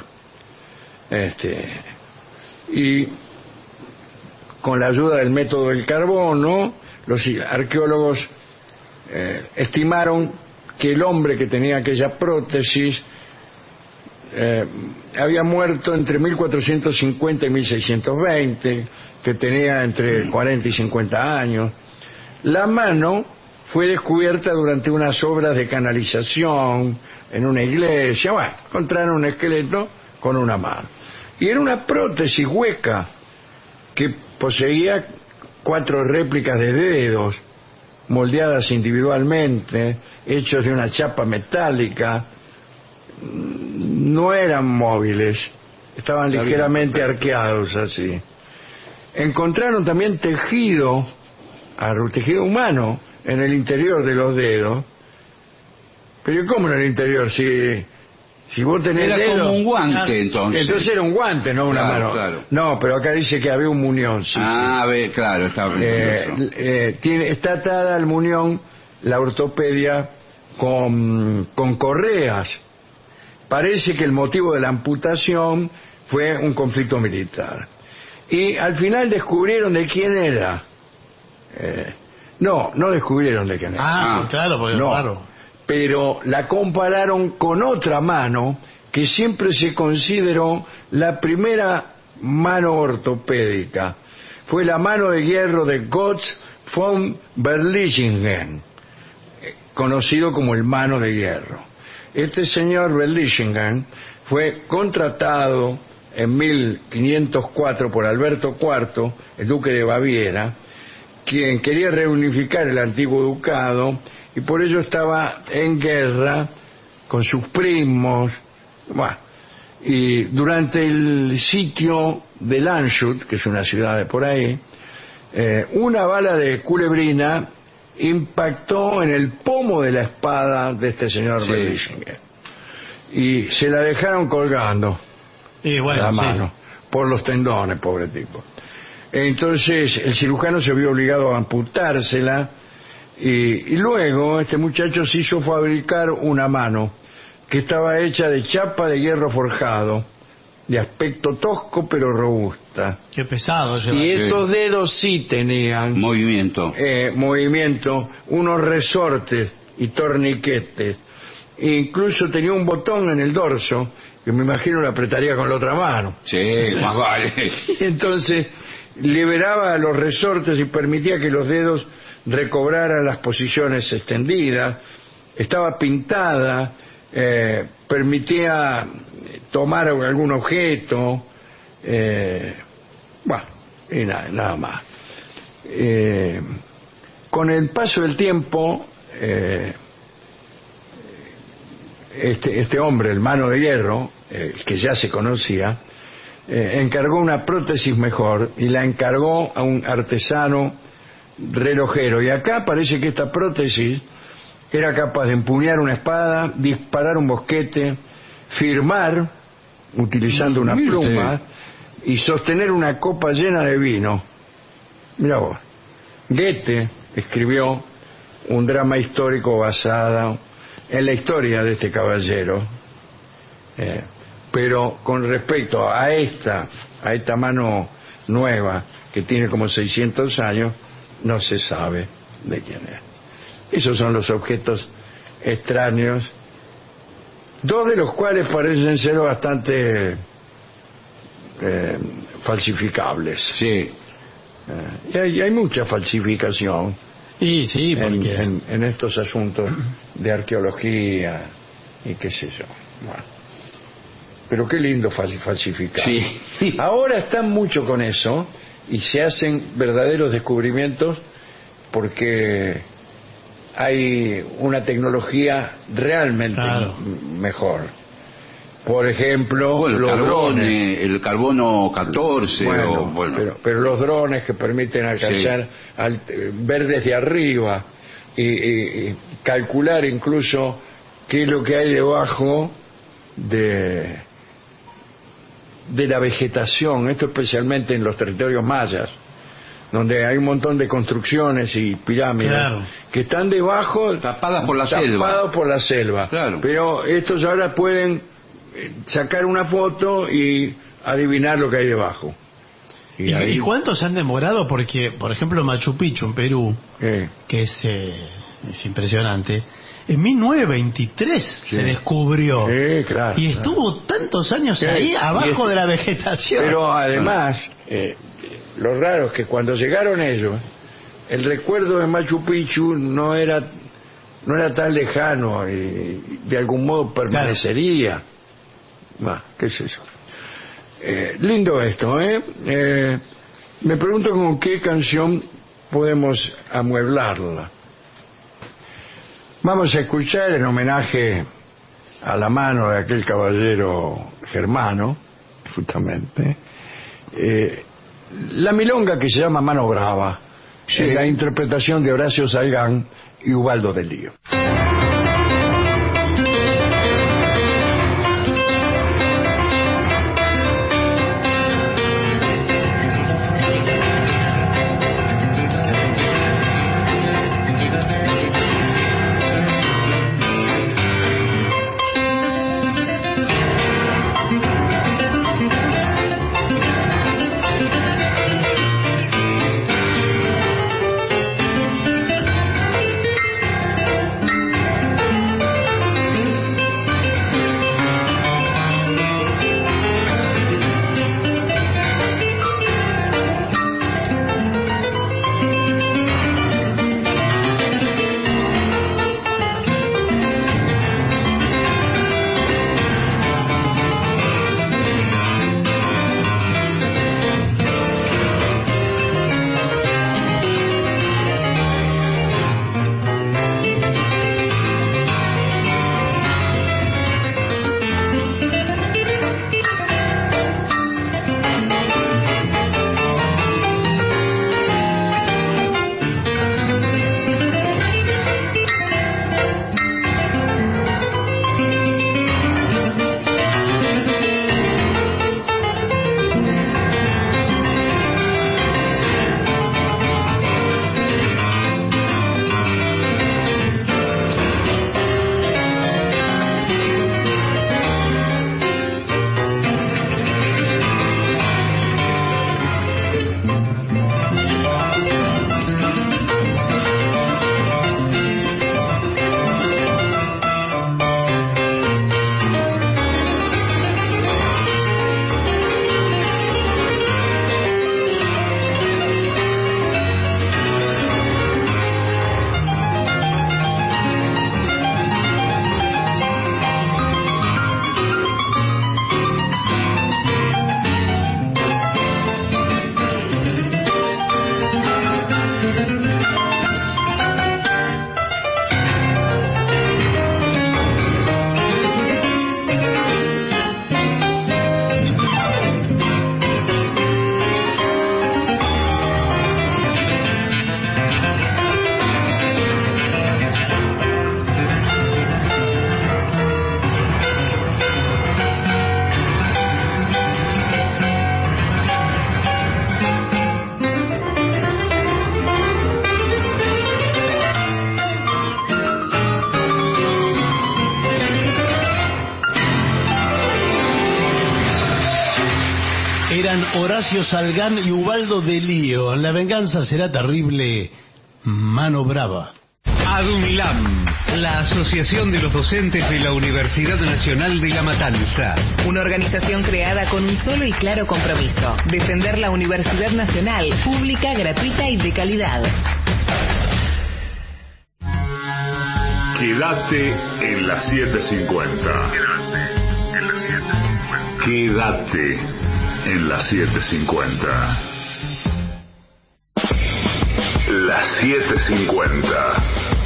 Y con la ayuda del método del carbono, los arqueólogos estimaron que el hombre que tenía aquella prótesis había muerto entre 1450 y 1620, que tenía entre 40 y 50 años. La mano fue descubierta durante unas obras de canalización en una iglesia. Bueno, encontraron un esqueleto con una mano. Y era una prótesis hueca que poseía 4 réplicas de dedos moldeadas individualmente, hechos de una chapa metálica. No eran móviles, estaban ligeramente arqueados así. Encontraron también tejido humano en el interior de los dedos. Pero ¿cómo en el interior? Si vos tenés era dedos, como un guante, entonces. Entonces era un guante, no una Claro, mano. claro. No, pero acá dice que había un muñón. Sí, Claro, estaba pensando eso. está atada al muñón la ortopedia con correas. Parece que el motivo de la amputación fue un conflicto militar. Y al final descubrieron de quién era. No descubrieron de quién era. Claro, porque No, claro. pero la compararon con otra mano que siempre se consideró la primera mano ortopédica. Fue la mano de hierro de Götz von Berlichingen, conocido como el mano de hierro. Este señor Berlichingen fue contratado en 1504 por Alberto IV, el duque de Baviera, quien quería reunificar el antiguo ducado y por ello estaba en guerra con sus primos. Bueno, y durante el sitio de Landshut, que es una ciudad de por ahí, una bala de culebrina impactó en el pomo de la espada de este señor Berlichingen y se la dejaron colgando Y bueno, la mano por los tendones, pobre tipo. Entonces el cirujano se vio obligado a amputársela y luego este muchacho se hizo fabricar una mano que estaba hecha de chapa de hierro forjado, de aspecto tosco pero robusta. Qué pesado lleva. Y estos dedos sí tenían Movimiento. movimiento, unos resortes y torniquetes. E incluso tenía un botón en el dorso que me imagino lo apretaría con la otra mano. Sí, más vale. Entonces liberaba los resortes y permitía que los dedos recobraran las posiciones extendidas. Estaba pintada, permitía tomar algún objeto, bueno, y nada más. Con el paso del tiempo, este hombre, el mano de hierro, que ya se conocía, encargó una prótesis mejor y la encargó a un artesano relojero. Y acá parece que esta prótesis era capaz de empuñar una espada, disparar un mosquete, firmar utilizando una Mire pluma usted. y sostener una copa llena de vino. Mira vos. Goethe escribió un drama histórico basado en la historia de este caballero, pero con respecto a esta mano nueva que tiene como 600 años, no se sabe de quién es. Esos son los objetos extraños, dos de los cuales parecen ser bastante falsificables. Sí. Y hay mucha falsificación Y sí, porque en estos asuntos de arqueología y qué sé yo. Bueno. Pero qué lindo falsificar. Sí. Ahora están mucho con eso y se hacen verdaderos descubrimientos porque hay una tecnología realmente mejor. Por ejemplo, Bueno, los drones. el carbono 14. Bueno, pero los drones que permiten alcanzar, ver desde arriba y calcular incluso qué es lo que hay debajo de la vegetación, esto especialmente en los territorios mayas, donde hay un montón de construcciones y pirámides que están debajo, tapadas por la selva. Claro. Pero estos ahora pueden sacar una foto y adivinar lo que hay debajo. ¿Y cuántos han demorado? Porque, por ejemplo, Machu Picchu en Perú, que es es impresionante, en 1923 se descubrió. Sí, claro. Y estuvo tantos años ahí, abajo de la vegetación. Pero además, lo raro es que cuando llegaron ellos, el recuerdo de Machu Picchu no era tan lejano y de algún modo permanecería. Claro. ¿Qué es eso? Lindo esto, ¿eh? Me pregunto con qué canción podemos amueblarla. Vamos a escuchar, en homenaje a la mano de aquel caballero germano, justamente, la milonga que se llama Mano Brava, en la interpretación de Horacio Salgán y Ubaldo del Lío. Horacio Salgán y Ubaldo del Lío. La venganza será terrible. Mano Brava. ADUNLAM, la Asociación de los Docentes de la Universidad Nacional de La Matanza. Una organización creada con un solo y claro compromiso: defender la Universidad Nacional, pública, gratuita y de calidad. Quédate en la 750. Quédate en la 750. La 750.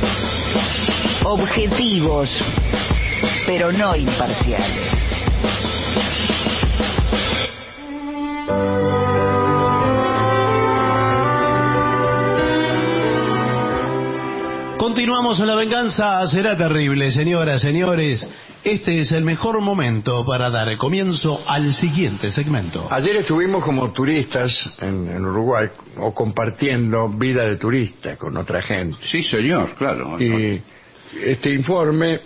Objetivos, pero no imparciales. Continuamos en La venganza será terrible, señoras, señores. Este es el mejor momento para dar comienzo al siguiente segmento. Ayer estuvimos como turistas en Uruguay, o compartiendo vida de turista con otra gente. Sí, señor, claro. Y este informe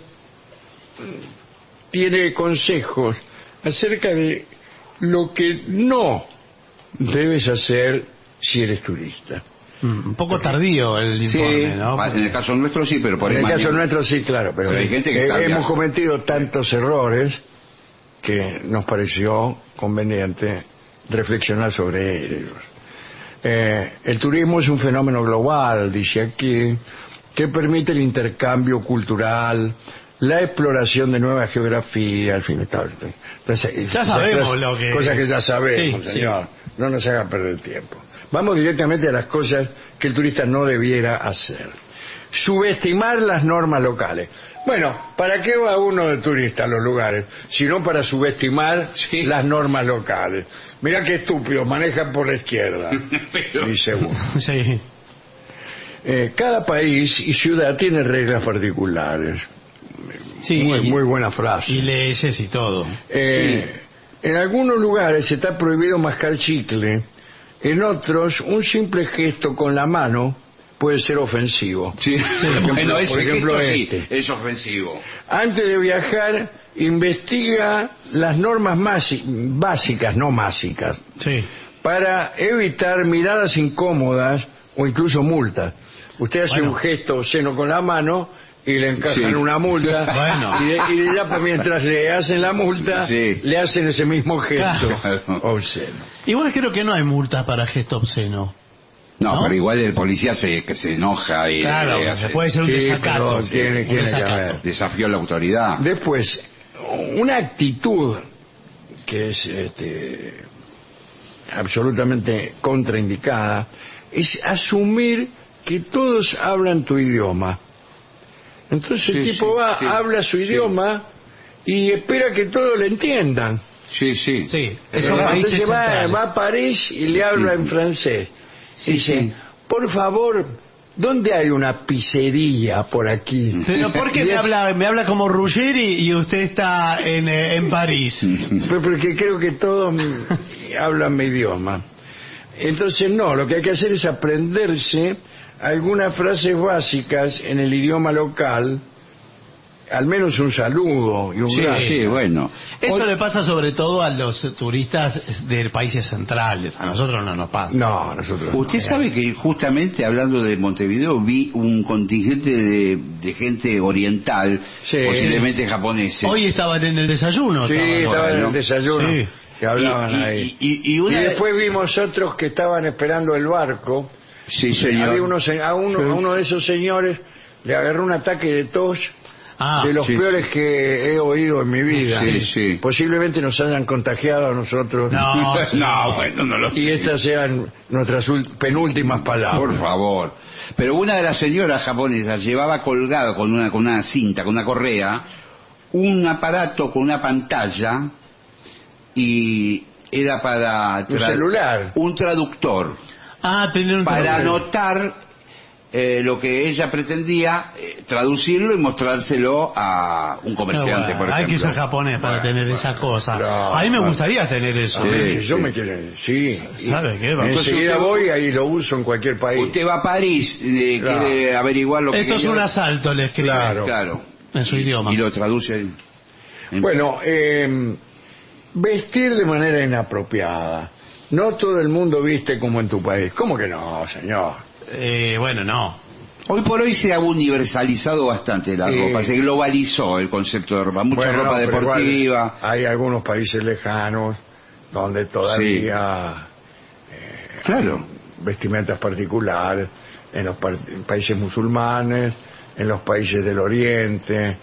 tiene consejos acerca de lo que no debes hacer si eres turista. Un poco tardío el informe, Sí, ¿no? en el caso nuestro sí, pero por En ahí el caso mañana. nuestro sí, claro, pero Hay gente que cambia. hemos cometido tantos errores que nos pareció conveniente reflexionar sobre ellos. El turismo es un fenómeno global, dice aquí, que permite el intercambio cultural, la exploración de nuevas geografías, al fin y tal. Entonces, Ya sabemos lo que cosas es. que ya sabemos, Sí, señor. No nos hagan perder tiempo. Vamos directamente a las cosas que el turista no debiera hacer. Subestimar las normas locales. Bueno, ¿para qué va uno de turista a los lugares? Sino para subestimar las normas locales. Mirá qué estúpido, maneja por la izquierda, dice uno. Sí. Cada país y ciudad tiene reglas particulares. Sí, Muy buena frase. y leyes y todo. En algunos lugares está prohibido mascar chicle. En otros, un simple gesto con la mano puede ser ofensivo. Sí, bueno, ese por ejemplo, gesto sí, es ofensivo. Antes de viajar, investiga las normas básicas, no másicas, Sí. para evitar miradas incómodas o incluso multas. Usted hace Bueno. un gesto obsceno con la mano y le encajan Sí. una multa. Bueno. y ya pues, mientras le hacen la multa, Sí. le hacen ese mismo gesto Claro. obsceno. Igual creo que no hay multas para gesto obsceno. No, ¿No? pero igual el policía que se enoja y Claro, le se hace puede ser un Sí, desacato. pero tiene Un que desacato. haber. desafío a la autoridad. Después, una actitud que es absolutamente contraindicada es asumir que todos hablan tu idioma. Entonces el Sí, tipo sí, sí, habla su sí. idioma y espera que todos le entiendan. Sí, sí. Sí, esos países Entonces va centrales. a París y le habla en francés. Dice, sí. por favor, ¿dónde hay una pizzería por aquí? Pero ¿por qué Y me es- habla como Ruggeri y usted está en París? Porque creo que todos hablan mi idioma. Entonces no, lo que hay que hacer es aprenderse algunas frases básicas en el idioma local, al menos un saludo y un Sí, gracias. sí, bueno. Eso le pasa sobre todo a los turistas de países centrales. A nosotros no nos pasa. No, a nosotros no. Usted sabe que justamente hablando de Montevideo vi un contingente de gente oriental, Sí. posiblemente japoneses. Hoy estaban en el desayuno. Sí, estaba en bueno. el desayuno Sí. que hablaban Y- y- ahí. y una- después vimos otros que estaban esperando el barco. Sí, señor. Había a uno de esos señores le agarró un ataque de tos Ah, de los sí. peores que he oído en mi vida. Sí, sí. Posiblemente nos hayan contagiado a nosotros. No, No, bueno, no lo Y sé. estas sean nuestras penúltimas palabras. Por favor. Pero una de las señoras japonesas llevaba colgado con una cinta, con una correa, un aparato con una pantalla y era para Un celular. un traductor tener un para traductor. anotar lo que ella pretendía, traducirlo y mostrárselo a un comerciante, No, por ejemplo. hay que ser japonés para tener esa cosa. A mí me gustaría tener eso. Sí. Yo me quiero... Sí. ¿Sabe qué? Entonces Enseguida usted- voy y lo uso en cualquier país. Usted va a París, Claro. quiere averiguar lo que Esto es quería- un asalto, le escribe. Claro. Claro. En su idioma. Y lo traduce en- Bueno, vestir de manera inapropiada. No todo el mundo viste como en tu país. ¿Cómo que no, señor? Bueno, no. Hoy por hoy se ha universalizado bastante la Sí. ropa, se globalizó el concepto de ropa, mucha Bueno, ropa no, pero deportiva. igual hay algunos países lejanos donde todavía Claro. vestimentas particulares, en los países musulmanes, en los países del Oriente.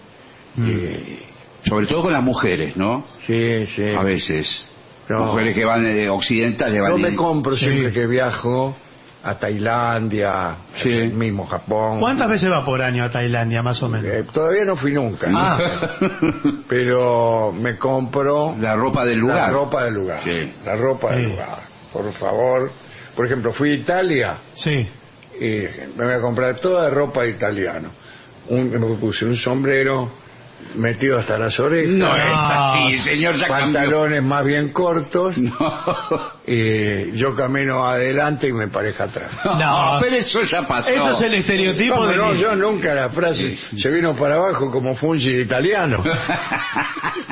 Sobre todo con las mujeres, ¿no? Sí, sí. A veces. No. Mujeres que van occidentales, van Yo me en- compro Sí. siempre que viajo a Tailandia, Sí. el mismo Japón. ¿Cuántas veces va por año a Tailandia, más o menos? Todavía no fui nunca, Ah. pero me compro la ropa del lugar. la ropa del lugar. Sí. La ropa del Sí. lugar. Por favor. Por ejemplo, fui a Italia Sí. y me voy a comprar toda ropa de italiano. Me puse un sombrero metido hasta las orejas. No es así, señor, ya cambió. Pantalones más bien cortos. No. Y yo camino adelante y me pareja atrás. No. Pero eso ya pasó. Eso es el estereotipo ¿Cómo de no? que- Yo nunca la frase se vino para abajo como fungi de italiano.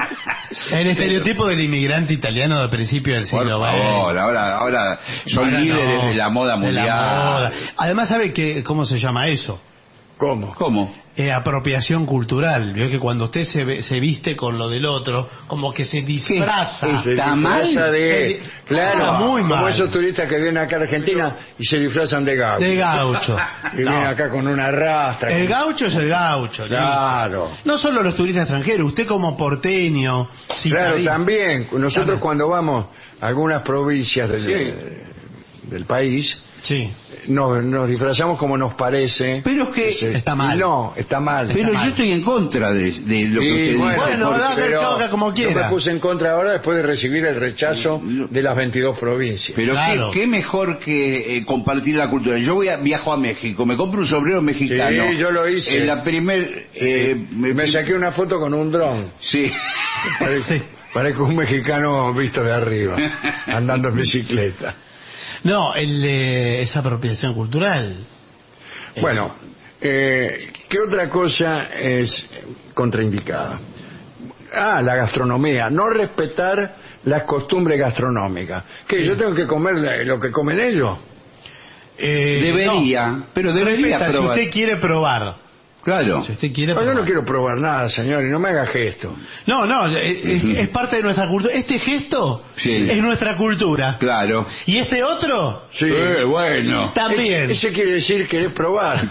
El estereotipo del inmigrante italiano del principio del Por siglo favor, XX. ahora son Ahora líderes no, de la moda de la mundial. moda. Además, ¿sabe cómo se llama eso? ¿Cómo? ¿Cómo? Apropiación cultural. Veo que cuando usted se viste con lo del otro, como que se disfraza. Se ¿Está mal? disfraza de... Claro, Está muy como mal. esos turistas que vienen acá a Argentina y se disfrazan de gaucho. De gaucho. Y No. vienen acá con una rastra. El con- gaucho es el gaucho. Claro. listo. No solo los turistas extranjeros, usted como porteño, Claro, citadino. también. Nosotros También. cuando vamos a algunas provincias del país, Sí. nos disfrazamos como nos parece. Pero es que Sí. está mal. Y no, está mal. Pero está yo mal. estoy en contra de lo que Sí, usted bueno, dice. Bueno, porque- haga pero haga como yo quiera. me puse en contra ahora después de recibir el rechazo de las 22 provincias. Pero Claro. qué mejor que compartir la cultura. Yo viajo a México, me compro un sombrero mexicano. Sí, yo lo hice. En la primer... me saqué una foto con un dron. Sí. Sí. Parezco un mexicano visto de arriba, andando en bicicleta. No, es apropiación cultural. Bueno, ¿qué otra cosa es contraindicada? La gastronomía. No respetar las costumbres gastronómicas. ¿Qué? ¿Yo tengo que comer lo que comen ellos? Debería, pero debería Respeta, si probar. usted quiere probar. Claro. Si usted quiere No, yo probar. no quiero probar nada, señor, y no me haga gesto. No, es parte de nuestra cultura. Este gesto Sí. es nuestra cultura. Claro. Y este otro Sí. Bueno. también. Ese quiere decir querés probar.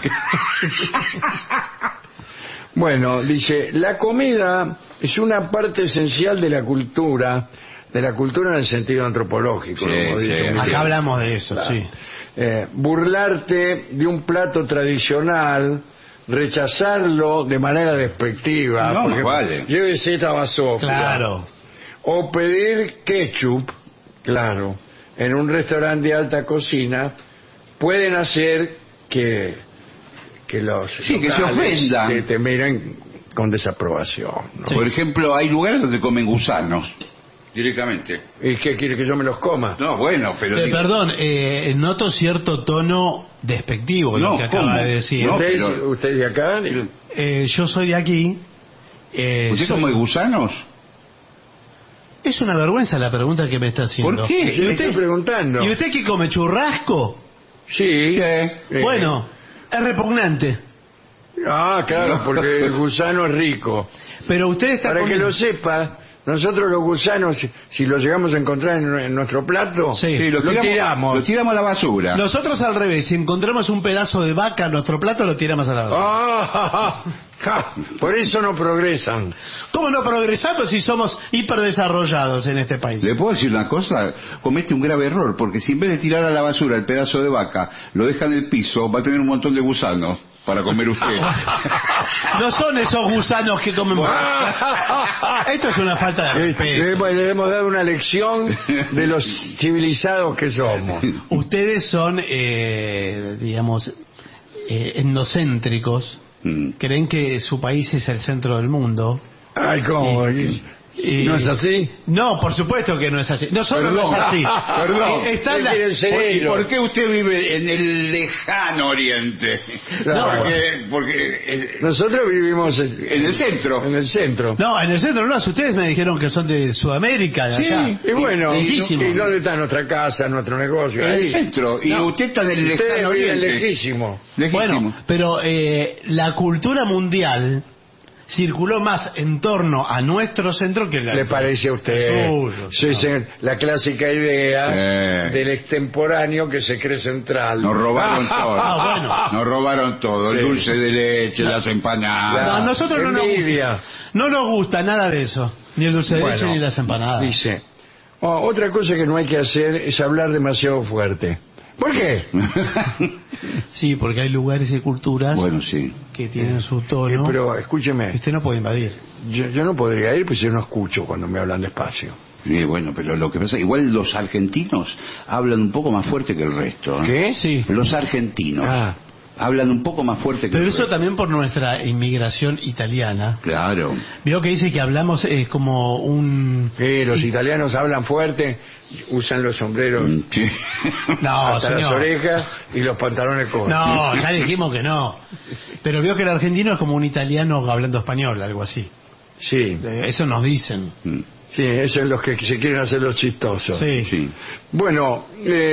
Bueno, dice, la comida es una parte esencial de la cultura en el sentido antropológico. Sí, lo hemos sí. dicho Miguel. Acá hablamos de eso, Claro. sí. Burlarte de un plato tradicional, rechazarlo de manera despectiva. No, por más ejemplo, vale. llévese esta basofia. Claro. O pedir ketchup, claro, en un restaurante de alta cocina, pueden hacer que los Sí, que se locales ofendan. te miren con desaprobación, ¿no? Por ejemplo, hay lugares donde comen gusanos. Directamente. ¿Y qué quiere que yo me los coma? No, bueno, pero... digo- Perdón, noto cierto tono despectivo en No, lo que acaba ¿cómo? de decir. No, ¿Usted, pero- usted es de acá? Yo soy de aquí. ¿Usted soy- come gusanos? Es una vergüenza la pregunta que me está haciendo. ¿Por qué? Le estoy preguntando. ¿Y usted qué come churrasco? Sí. Bueno, es repugnante. Claro, porque el gusano es rico. Pero usted está Para que comiendo- lo sepa, nosotros los gusanos, si los llegamos a encontrar en nuestro plato, Sí. lo tiramos. Lo tiramos a la basura. Nosotros al revés, si encontramos un pedazo de vaca en nuestro plato, lo tiramos a la basura. Por eso no progresan. ¿Cómo no progresamos si somos hiperdesarrollados en este país? ¿Le puedo decir una cosa? Comete un grave error, porque si en vez de tirar a la basura el pedazo de vaca, lo deja en el piso, va a tener un montón de gusanos para comer usted. No son esos gusanos que comen vaca. Esto es una falta de respeto. Le hemos dado una lección de los civilizados que somos. Ustedes son, digamos, etnocéntricos. Mm. Creen que su país es el centro del mundo. Ay, ¿cómo? ¿No es así? No, por supuesto que no es así. No solo no es así. Perdón. Está Él la- quiere el ¿Y cerebro. por qué usted vive en el lejano oriente? Claro. Porque Nosotros vivimos en el centro. En el centro. No, en el centro no. Ustedes me dijeron que son de Sudamérica, de Sí. allá. Y bueno, Lejísimo. ¿y dónde está nuestra casa, nuestro negocio? En el Ahí. centro. Y No. usted está en el Ustedes lejano viven oriente. lejísimo. Lejísimo. Bueno, pero la cultura mundial circuló más en torno a nuestro centro que la... ¿Le parece a usted? Suyo, Sí, sí, la clásica idea Sí. del extemporáneo que se cree central. Nos robaron todo. bueno. Nos robaron todo. El Sí. dulce de leche, las empanadas. No, a nosotros no nos Envidia. gusta. No nos gusta nada de eso. Ni el dulce de leche Bueno, ni las empanadas. Dice, otra cosa que no hay que hacer es hablar demasiado fuerte. ¿Por qué? Sí, porque hay lugares y culturas Bueno, sí. que tienen su tono. Pero escúcheme, Usted no puede invadir. yo no podría ir, pues yo no escucho cuando me hablan despacio. Sí, bueno, pero lo que pasa, igual los argentinos hablan un poco más fuerte que el resto. ¿eh? ¿Qué? Sí. Los argentinos Ah. hablan un poco más fuerte que Pero el eso resto. también por nuestra inmigración italiana. Claro. Veo que dice que hablamos como un... Sí, los italianos hablan fuerte, usan los sombreros Sí. No, hasta las señor. orejas y los pantalones cortos. No, ya dijimos que no. Pero veo que el argentino es como un italiano hablando español, algo así. Sí, Eso nos dicen. sí, esos son los que se quieren hacer los chistosos. Sí. Sí. Bueno,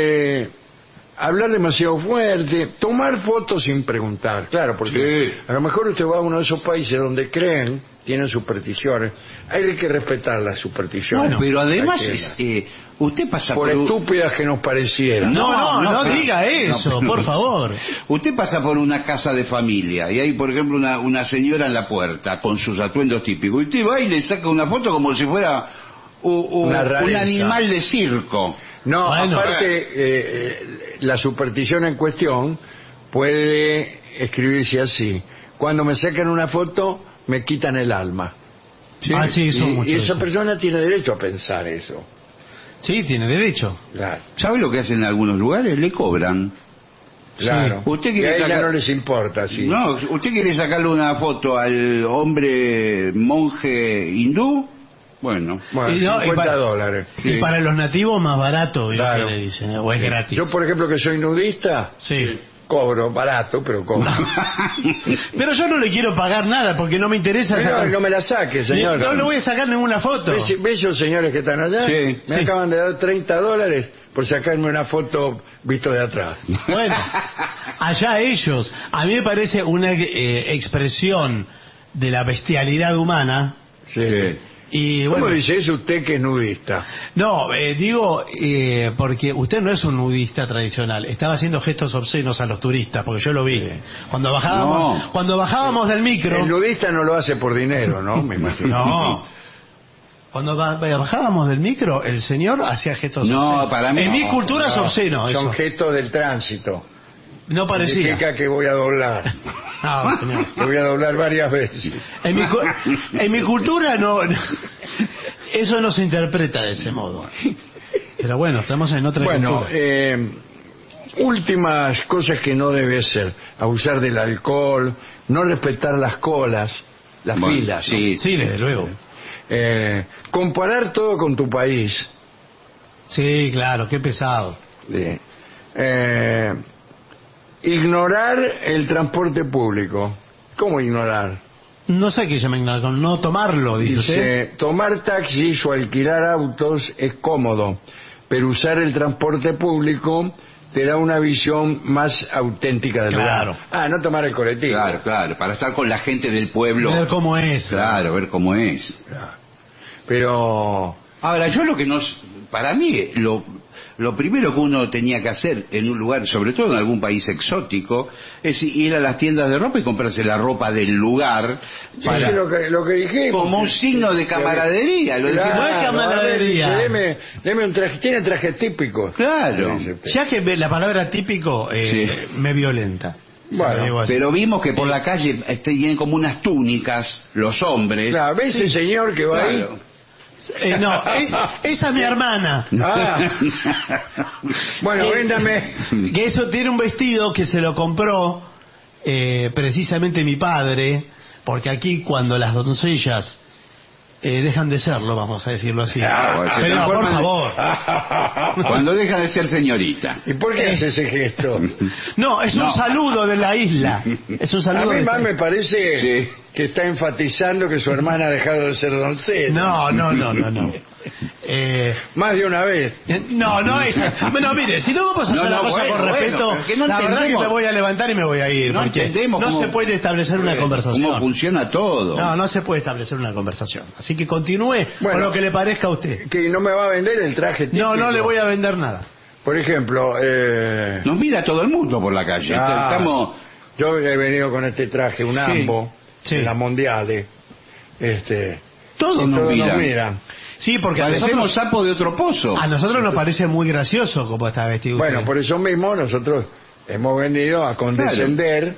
hablar demasiado fuerte, tomar fotos sin preguntar, claro, porque Sí. a lo mejor usted va a uno de esos países donde creen, tienen supersticiones, hay que respetar las supersticiones. No, pero además ajenas, usted pasa por un- estúpidas que nos parecieran. No pero- diga eso, no, por favor. Usted pasa por una casa de familia y hay, por ejemplo, una señora en la puerta con sus atuendos típicos. Y usted va y le saca una foto como si fuera Una un rareza. animal de circo. No, Bueno. aparte, la superstición en cuestión puede escribirse así: cuando me sacan una foto, me quitan el alma. Ah, sí, son y muchos. esa persona tiene derecho a pensar eso. Sí, tiene derecho. Claro. ¿Sabe lo que hacen en algunos lugares? Le cobran. Claro. Usted Y quiere a ella sacar- no les importa, sí. No, usted quiere sacarle una foto al hombre monje hindú. Bueno, Bueno, Y no, y 50 para- dólares. Sí. Y para los nativos más barato, ¿vio Claro. que le dicen? O es gratis. Yo, por ejemplo, que soy nudista, Sí. cobro barato, pero cobro. Pero yo no le quiero pagar nada porque no me interesa No, sacar... no me la saque, señor. No le voy a sacar ninguna foto. ¿Ves esos señores que están allá? Sí, Me sí. acaban de dar 30 dólares por sacarme una foto visto de atrás. Bueno, allá ellos. A mí me parece una expresión de la bestialidad humana. Sí. Y ¿Cómo bueno, dice eso usted que es nudista? no, digo, porque usted no es un nudista tradicional. Estaba haciendo gestos obscenos a los turistas, porque yo lo vi. Cuando bajábamos, No. cuando bajábamos del micro. El nudista no lo hace por dinero, ¿no? Me imagino. No. Cuando bajábamos del micro, el señor hacía gestos No, obscenos. para mí En mi no. cultura es No, obsceno son eso. gestos del tránsito. No parecía. Significa que voy a doblar. No, señor. Que voy a doblar varias veces. En mi cultura no, eso no se interpreta de ese modo. Pero bueno, estamos en otra Bueno, cultura. últimas cosas que no debe ser: abusar del alcohol, no respetar las colas, las Bueno, filas, ¿no? sí. Sí, desde luego. Comparar todo con tu país. Sí, claro, qué pesado. Sí. Ignorar el transporte público. ¿Cómo ignorar? No sé qué llaman con no tomarlo, dice usted. Dice, tomar taxis o alquilar autos es cómodo, pero usar el transporte público te da una visión más auténtica del Claro. lugar. Ah, no tomar el colectivo. Claro, claro, para estar con la gente del pueblo. Ver cómo es. Claro, ver cómo es. Pero Ahora, yo lo que nos... Para mí, lo primero que uno tenía que hacer en un lugar, sobre todo en algún país exótico, es ir a las tiendas de ropa y comprarse la ropa del lugar para... sí, lo que dijimos. como un signo de camaradería. Lo Claro, dijimos. No es camaradería. a ver, deme un traje, tiene traje típico. Claro. Dice usted. Ya que la palabra típico Sí. me violenta. Bueno, Lo digo así. Pero vimos que por la calle tienen como unas túnicas, los hombres. Claro, ¿ves ese señor que va ahí? Claro. No, esa es mi hermana. Ah. Bueno, Que- véndame. Que eso tiene un vestido que se lo compró precisamente mi padre, porque aquí cuando las doncellas dejan de serlo, vamos a decirlo así. Bueno, se Pero por transforman- favor. Cuando deja de ser señorita. ¿Y por qué hace ese gesto? No, es un No. saludo de la isla. Es un A saludo mí de más me parece Sí. que está enfatizando que su hermana ha dejado de ser doncella. No. Más de una vez. No es. Bueno, mire, si no vamos a hacer No, la no, cosa bueno, con respeto, bueno, es que no la verdad que entendemos. me voy a levantar y me voy a ir. No porque entendemos no cómo- se puede establecer una conversación. ¿Cómo funciona todo? No se puede establecer una conversación. Así que continúe Bueno. con lo que le parezca a usted. Que no me va a vender el traje típico. No le voy a vender nada. Por ejemplo, Nos mira todo el mundo por la calle. Estamos... yo he venido con este traje, un ambo, Sí. de las mundiales. Todos y nos todos miran. nos miran. Sí, porque a Parecemos nosotros, sapos de otro pozo. nos parece muy gracioso como está vestido Bueno, usted. por eso mismo nosotros hemos venido a condescender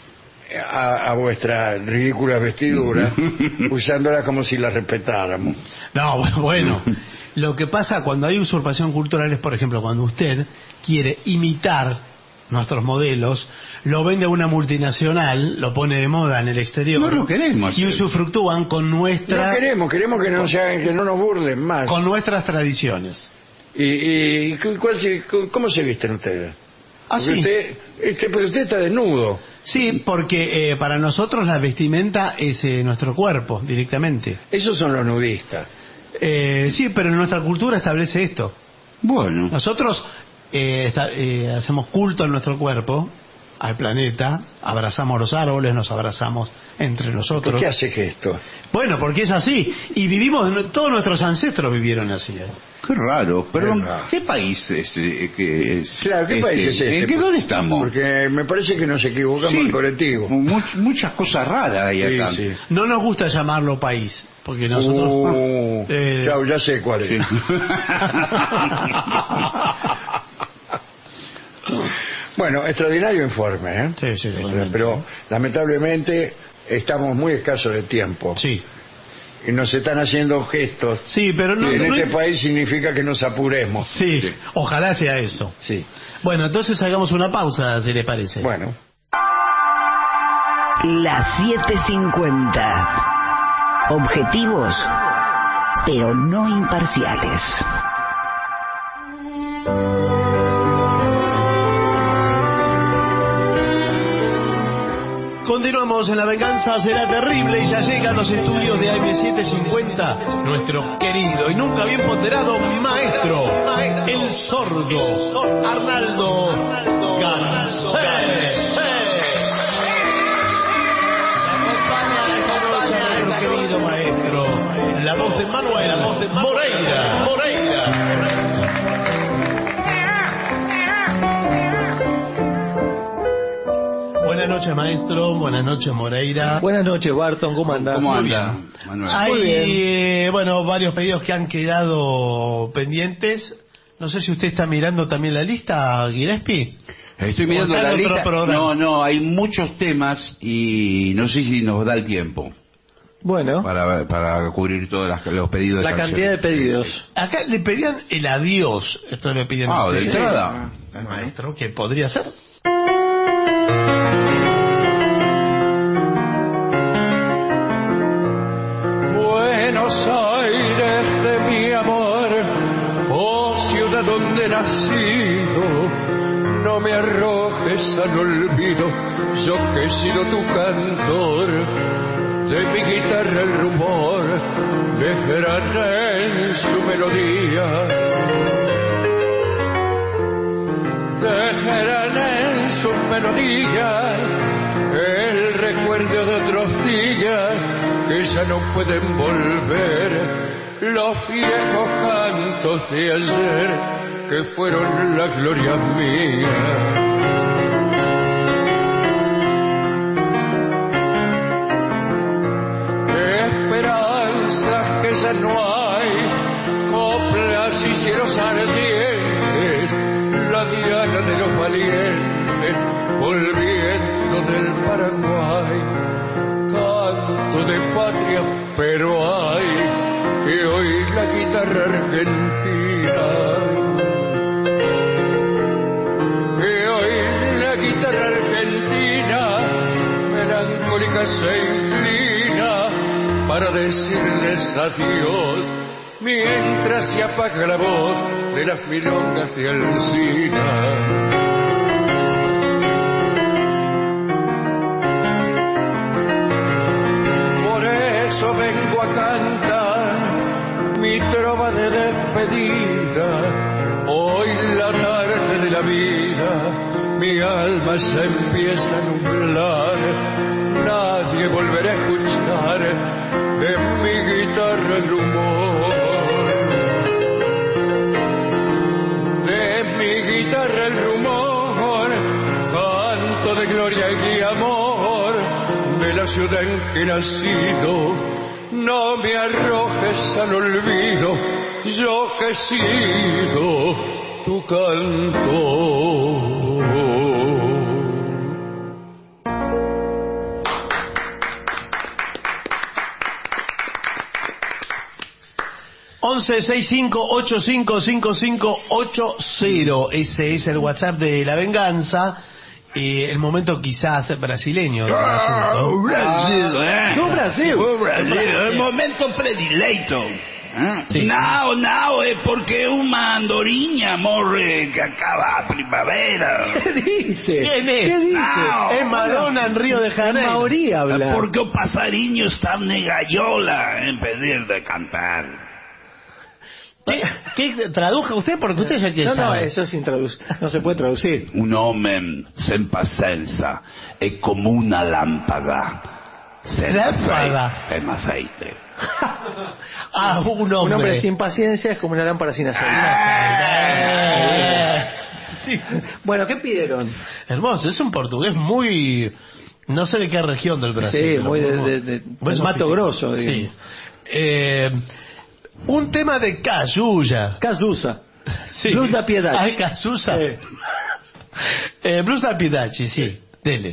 a vuestra ridícula vestidura, usándola como si la respetáramos. No, bueno. Lo que pasa cuando hay usurpación cultural es, por ejemplo, cuando usted quiere imitar nuestros modelos, lo vende a una multinacional, lo pone de moda en el exterior. No lo queremos Y hacer. usufructúan con No queremos que no se hagan, que no nos burlen más. con nuestras tradiciones. ¿Cómo se visten ustedes? ¿Ah, sí? Pero usted está desnudo. Sí, porque para nosotros la vestimenta es nuestro cuerpo, directamente. Esos son los nudistas. Sí, pero en nuestra cultura establece esto. Bueno. Nosotros hacemos culto a nuestro cuerpo, al planeta, abrazamos los árboles, nos abrazamos entre nosotros. ¿Por qué hace gesto? Bueno, porque es así. Y vivimos, todos nuestros ancestros vivieron así. Qué raro. Perdón, raro. ¿qué país es? Claro, ¿qué país es este? ¿Dónde estamos? Porque me parece que nos equivocamos el colectivo. Muchas cosas raras hay acá. Sí. No nos gusta llamarlo país, porque nosotros... Chao, ya sé cuál es. Sí. Bueno, extraordinario informe, ¿eh? Sí, pero lamentablemente estamos muy escasos de tiempo. Sí. Y nos están haciendo gestos. Sí, pero no... Y en no este país significa que nos apuremos. Sí, ojalá sea eso. Sí. Bueno, entonces hagamos una pausa, si les parece. Bueno. Las 7:50. Objetivos, pero no imparciales. Continuamos en La Venganza Será Terrible y ya llegan los estudios de AM750 nuestro querido y nunca bien ponderado maestro, el sordo Arnaldo Gansés. Nuestro querido maestro, la voz de Manuel Moreira. Buenas noches, maestro. Buenas noches, Moreira. Buenas noches, Barton. ¿Cómo anda? ¿Cómo Muy anda, bien. Manuel? Hay, bueno, varios pedidos que han quedado pendientes. No sé si usted está mirando también la lista, Gillespie. Estoy mirando ¿O está la en otro lista. programa? No, hay muchos temas y no sé si nos da el tiempo Bueno, para cubrir todos los pedidos. la de cantidad de canciones. pedidos. Acá le pedían el adiós. Esto le piden Ah, a de ustedes. entrada. Al maestro, que podría ser. Buenos Aires de mi amor, oh ciudad donde he nacido, no me arrojes al olvido, yo que he sido tu cantor, de mi guitarra el rumor, dejarán en su melodía, dejarán en su melodía el recuerdo de otros días que ya no pueden volver, los viejos cantos de ayer que fueron la gloria mía. Esperanzas que ya no hay, coplas y cielos ardientes, la diana de los valientes volviendo del Paraguay. Canto de patria, pero hay que oír la guitarra argentina, que oír la guitarra argentina, melancólica se inclina para decirles adiós, mientras se apaga la voz de las milongas de Alsina. Vengo a cantar mi trova de despedida, hoy la tarde de la vida, mi alma se empieza a nublar, nadie volverá a escuchar de mi guitarra el rumor, de mi guitarra el rumor, canto de gloria y amor de la ciudad en que he nacido. No me arrojes al olvido, yo que he sido tu cantor. 1165855580. Ese es el WhatsApp de La Venganza. El momento quizás brasileño. Brasil, No, Brasil. El momento predilecto. Sí. No, es porque una andorinha morre que acaba a primavera. ¿Qué dice? ¿Quién es? ¿Qué dice? No. Es Madonna en Río de En Janeiro. maorí habla. Porque o passarinho está negayola en pedir de cantar. ¿Qué traduzca usted? Porque usted ya que No, sabe. eso es no se puede traducir. Un hombre sin paciencia es como una lámpara sin Lámpara. aceite. Ah, un Un hombre hombre. sin paciencia es como una lámpara sin aceite. Sí. Bueno, ¿qué pidieron? Hermoso, es un portugués muy... No sé de qué región del Brasil. Sí, pero muy de muy del Mato sofisticado. Grosso, Sí. digamos. Un tema de Cazuza. Cazuza. Sí. Blues da Piedade. Ah, Cazuza. Blues da Piedade, sí. Dele.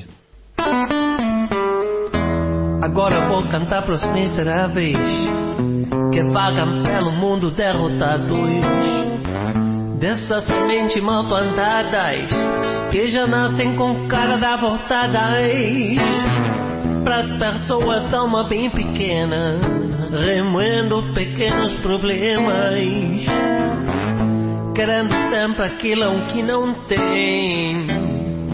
Agora vou cantar pros miseráveis que vagam pelo mundo derrotados, dessas sementes mal plantadas que já nascem com cara da voltadas, pras pessoas da alma bem pequena, remoendo pequenos problemas, querendo sempre aquilo que não tem.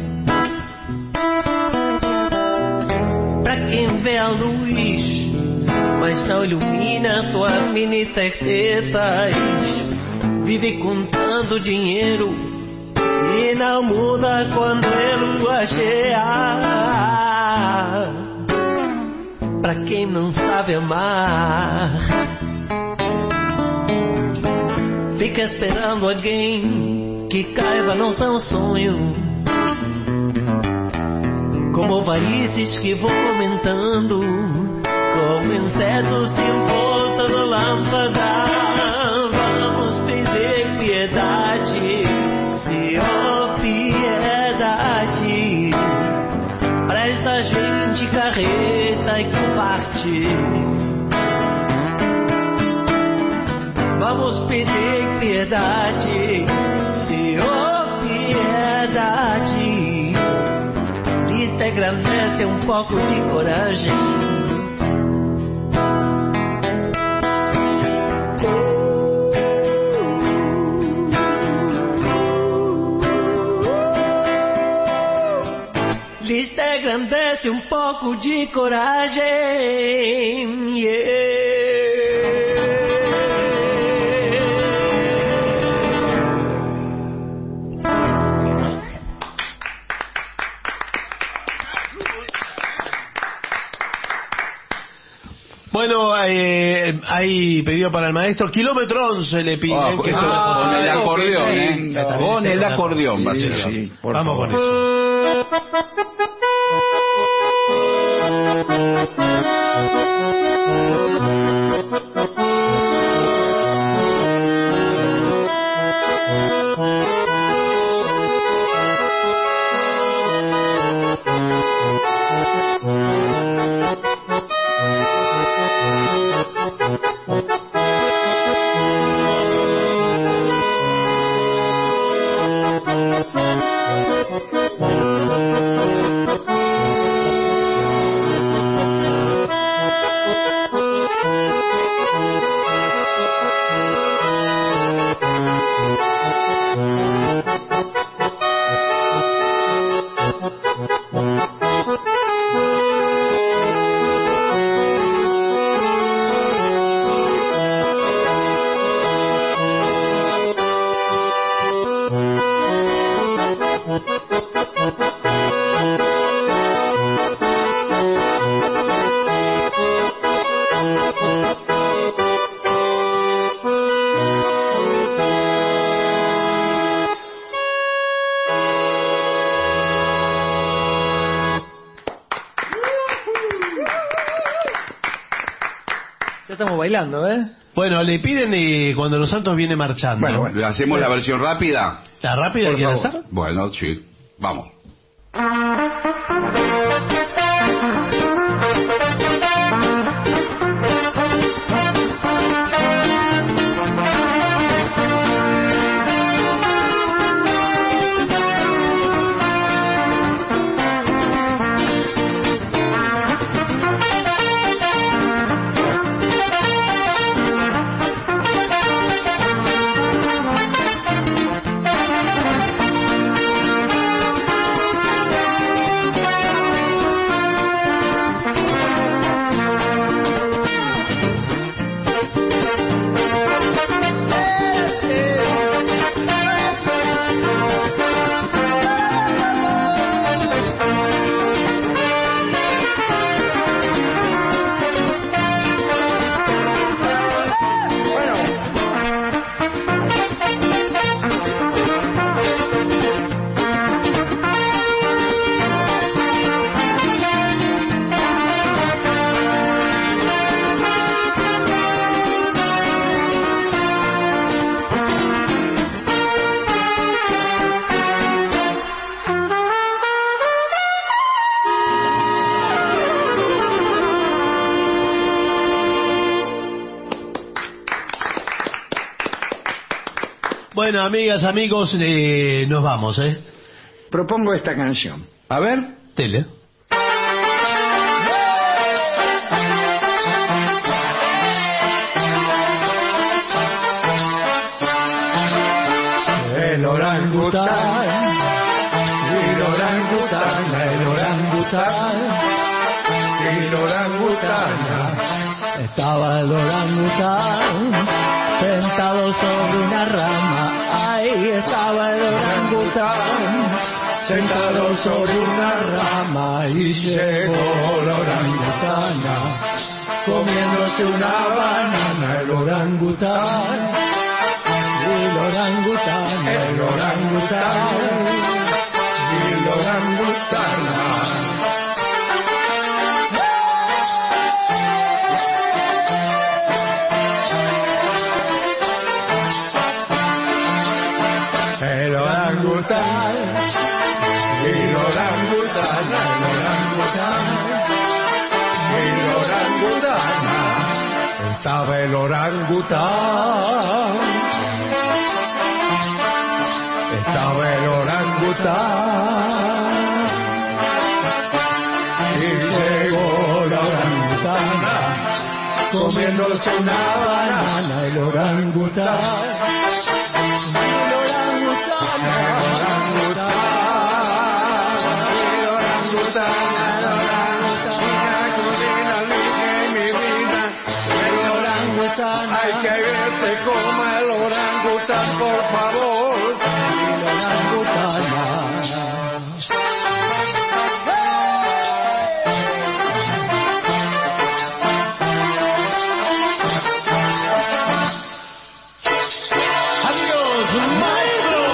Pra quem vê a luz, mas não ilumina tuas mini certezas, vive contando dinheiro e não muda quando é lua cheia. Pra quem não sabe amar, fica esperando alguém que caiba no seu sonho, como varizes que vão aumentando, como insetos em volta da lâmpada. Vamos pedir piedade, Senhor, piedade, pra esta gente carreta e covarde. Vamos pedir piedade, Senhor, piedade. Lista engrandece um pouco de coragem. Lista engrandece um pouco de coragem. Yeah. Bueno, hay pedido para el maestro. Kilómetro 11 le piden. Con el acordeón, Con el acordeón va a ser. Sí, por Vamos favor. con eso. Ya estamos bailando, ¿eh? Bueno, le piden cuando los santos viene marchando. ¿Le hacemos la versión rápida? ¿La rápida Por quiere favor. hacer? Bueno, sí. Vamos. Bueno, amigas, amigos, nos vamos, ¿eh? Propongo esta canción. A ver. Tele. El orangután, el orangután, el orangután, el orangután. Estaba el orangután sentado sobre una rama. Ahí estaba el orangután sentado sobre una rama. Y llegó la orangutana comiéndose una banana. El orangután, el orangután, el orangután, el orangutana. El orangután, el orangután, el orangután. Estaba el orangután, estaba el orangután. Y llegó la orangutana comiéndose una banana. El orangután. Hay que verse como el orangután, por favor. El orangután. ¡Adiós, maestro!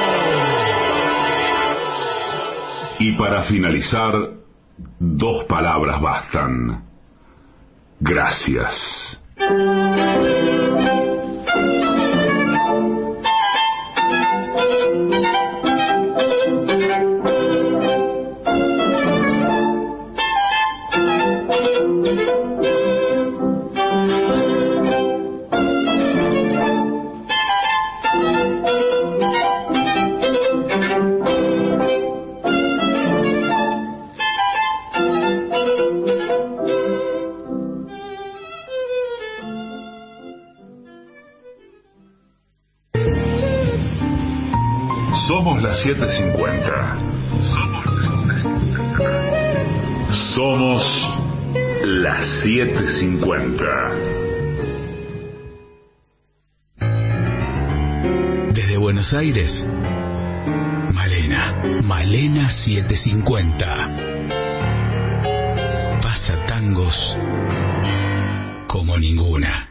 Y para finalizar, 2 palabras bastan. Gracias. Somos las 7:50. Somos las 7:50. Desde Buenos Aires, Malena 750. Pasa tangos como ninguna.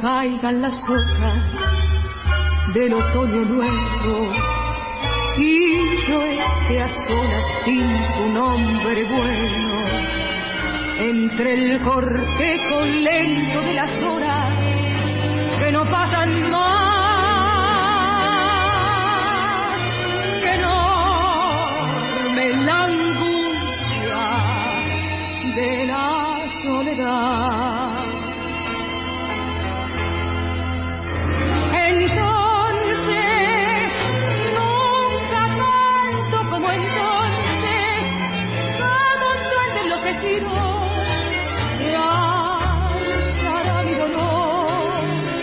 caigan las hojas del otoño nuevo y yo esté a solas sin tu nombre bueno, entre el cortejo lento de las horas que no pasan más, que enorme la angustia de la soledad. Entonces, nunca tanto como entonces, como un duende enloquecido, se alzará mi dolor,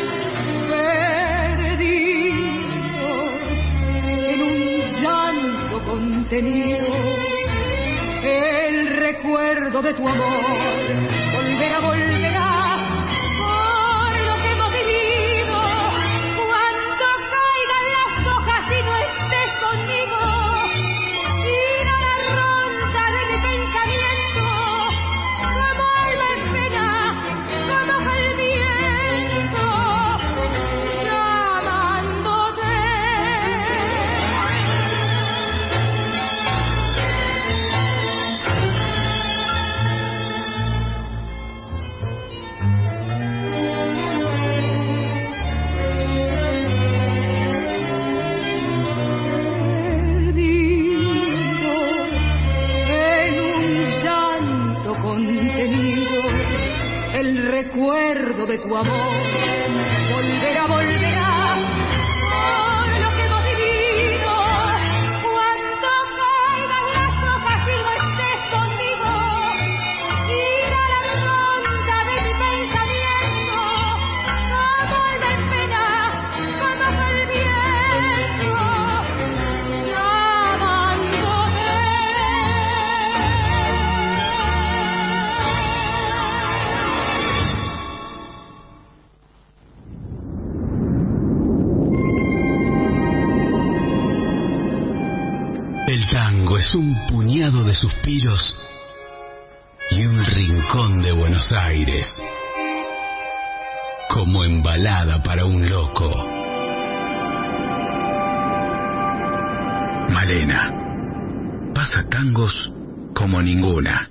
perdido en un llanto contenido. El recuerdo de tu amor volverá, volverá. El recuerdo de tu amor volverá, volverá por lo que hemos vivido. Cuando caigan las hojas y no estés conmigo, ir a la ronda de mi pensamiento, como alma en pena, como el viento, llamándote. El tango es un puñado de suspiros y un rincón de Buenos Aires, como embalada para un loco. Malena pasa tangos como ninguna.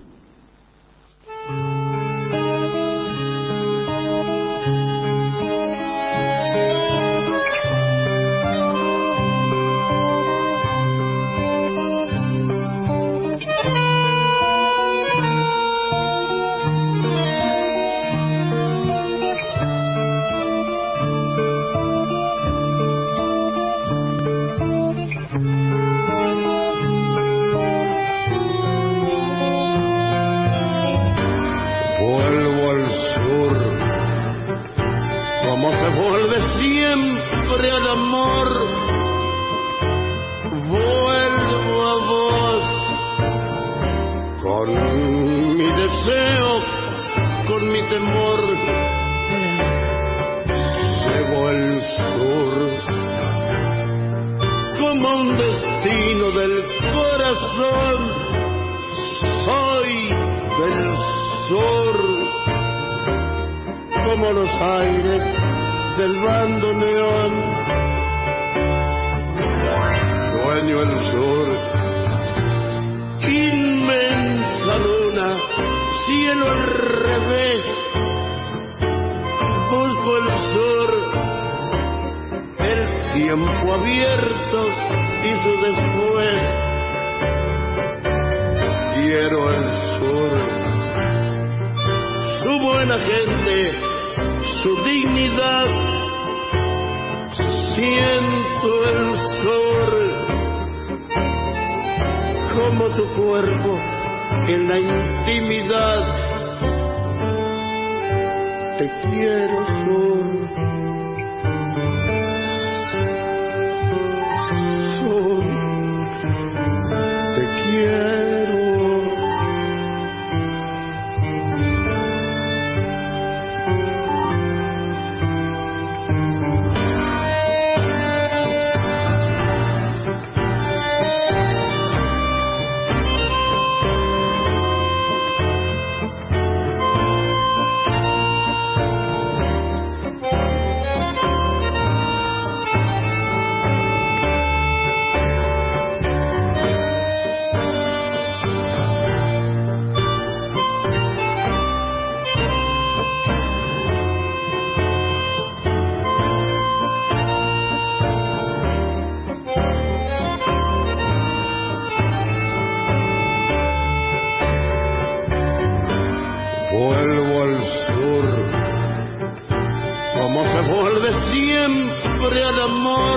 como se vuelve siempre al amor,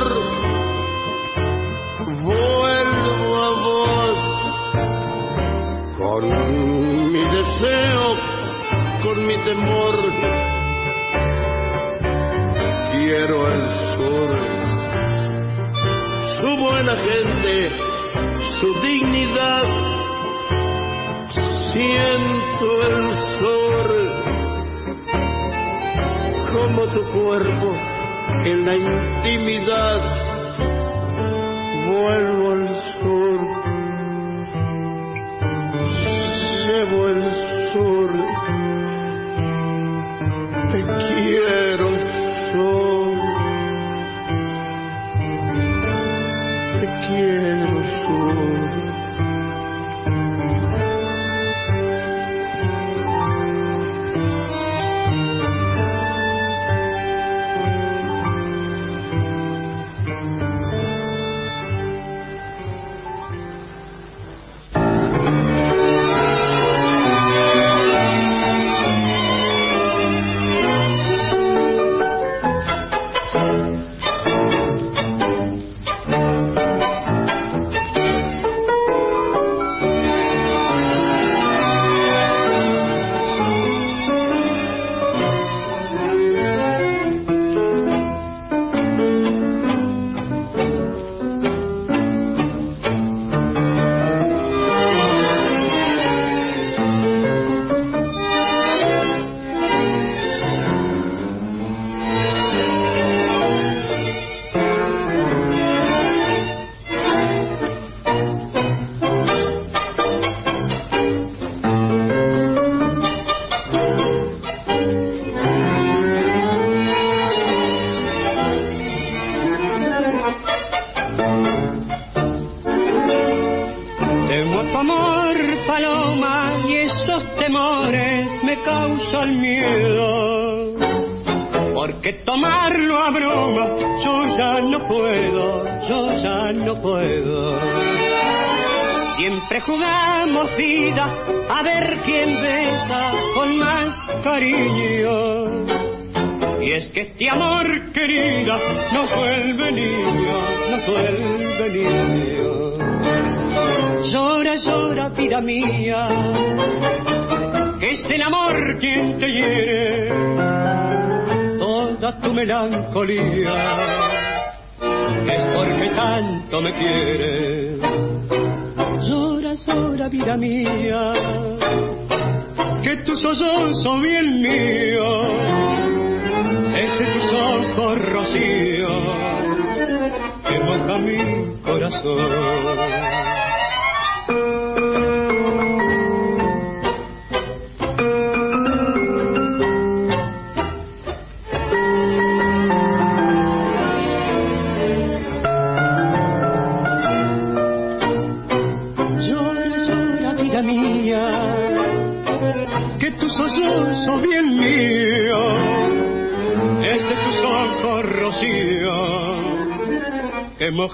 vuelvo a vos con mi deseo, con mi temor. Quiero el sur, su buena gente, su dignidad. Siento el sol como tu cuerpo en la intimidad. Vuelvo al sur, llevo el sur. Te quiero, sol. Te quiero, sol. Siempre jugamos vida a ver quién besa con más cariño. Y es que este amor, querida, nos vuelve niño, nos vuelve niño. Llora, llora, vida mía, que es el amor quien te hiere. Toda tu melancolía es porque tanto me quieres. Llora, llora, vida mía, que tu sollozo bien mío es de tus ojos rocío que moja mi corazón. Bien mío, es de tus ojos rocío que moja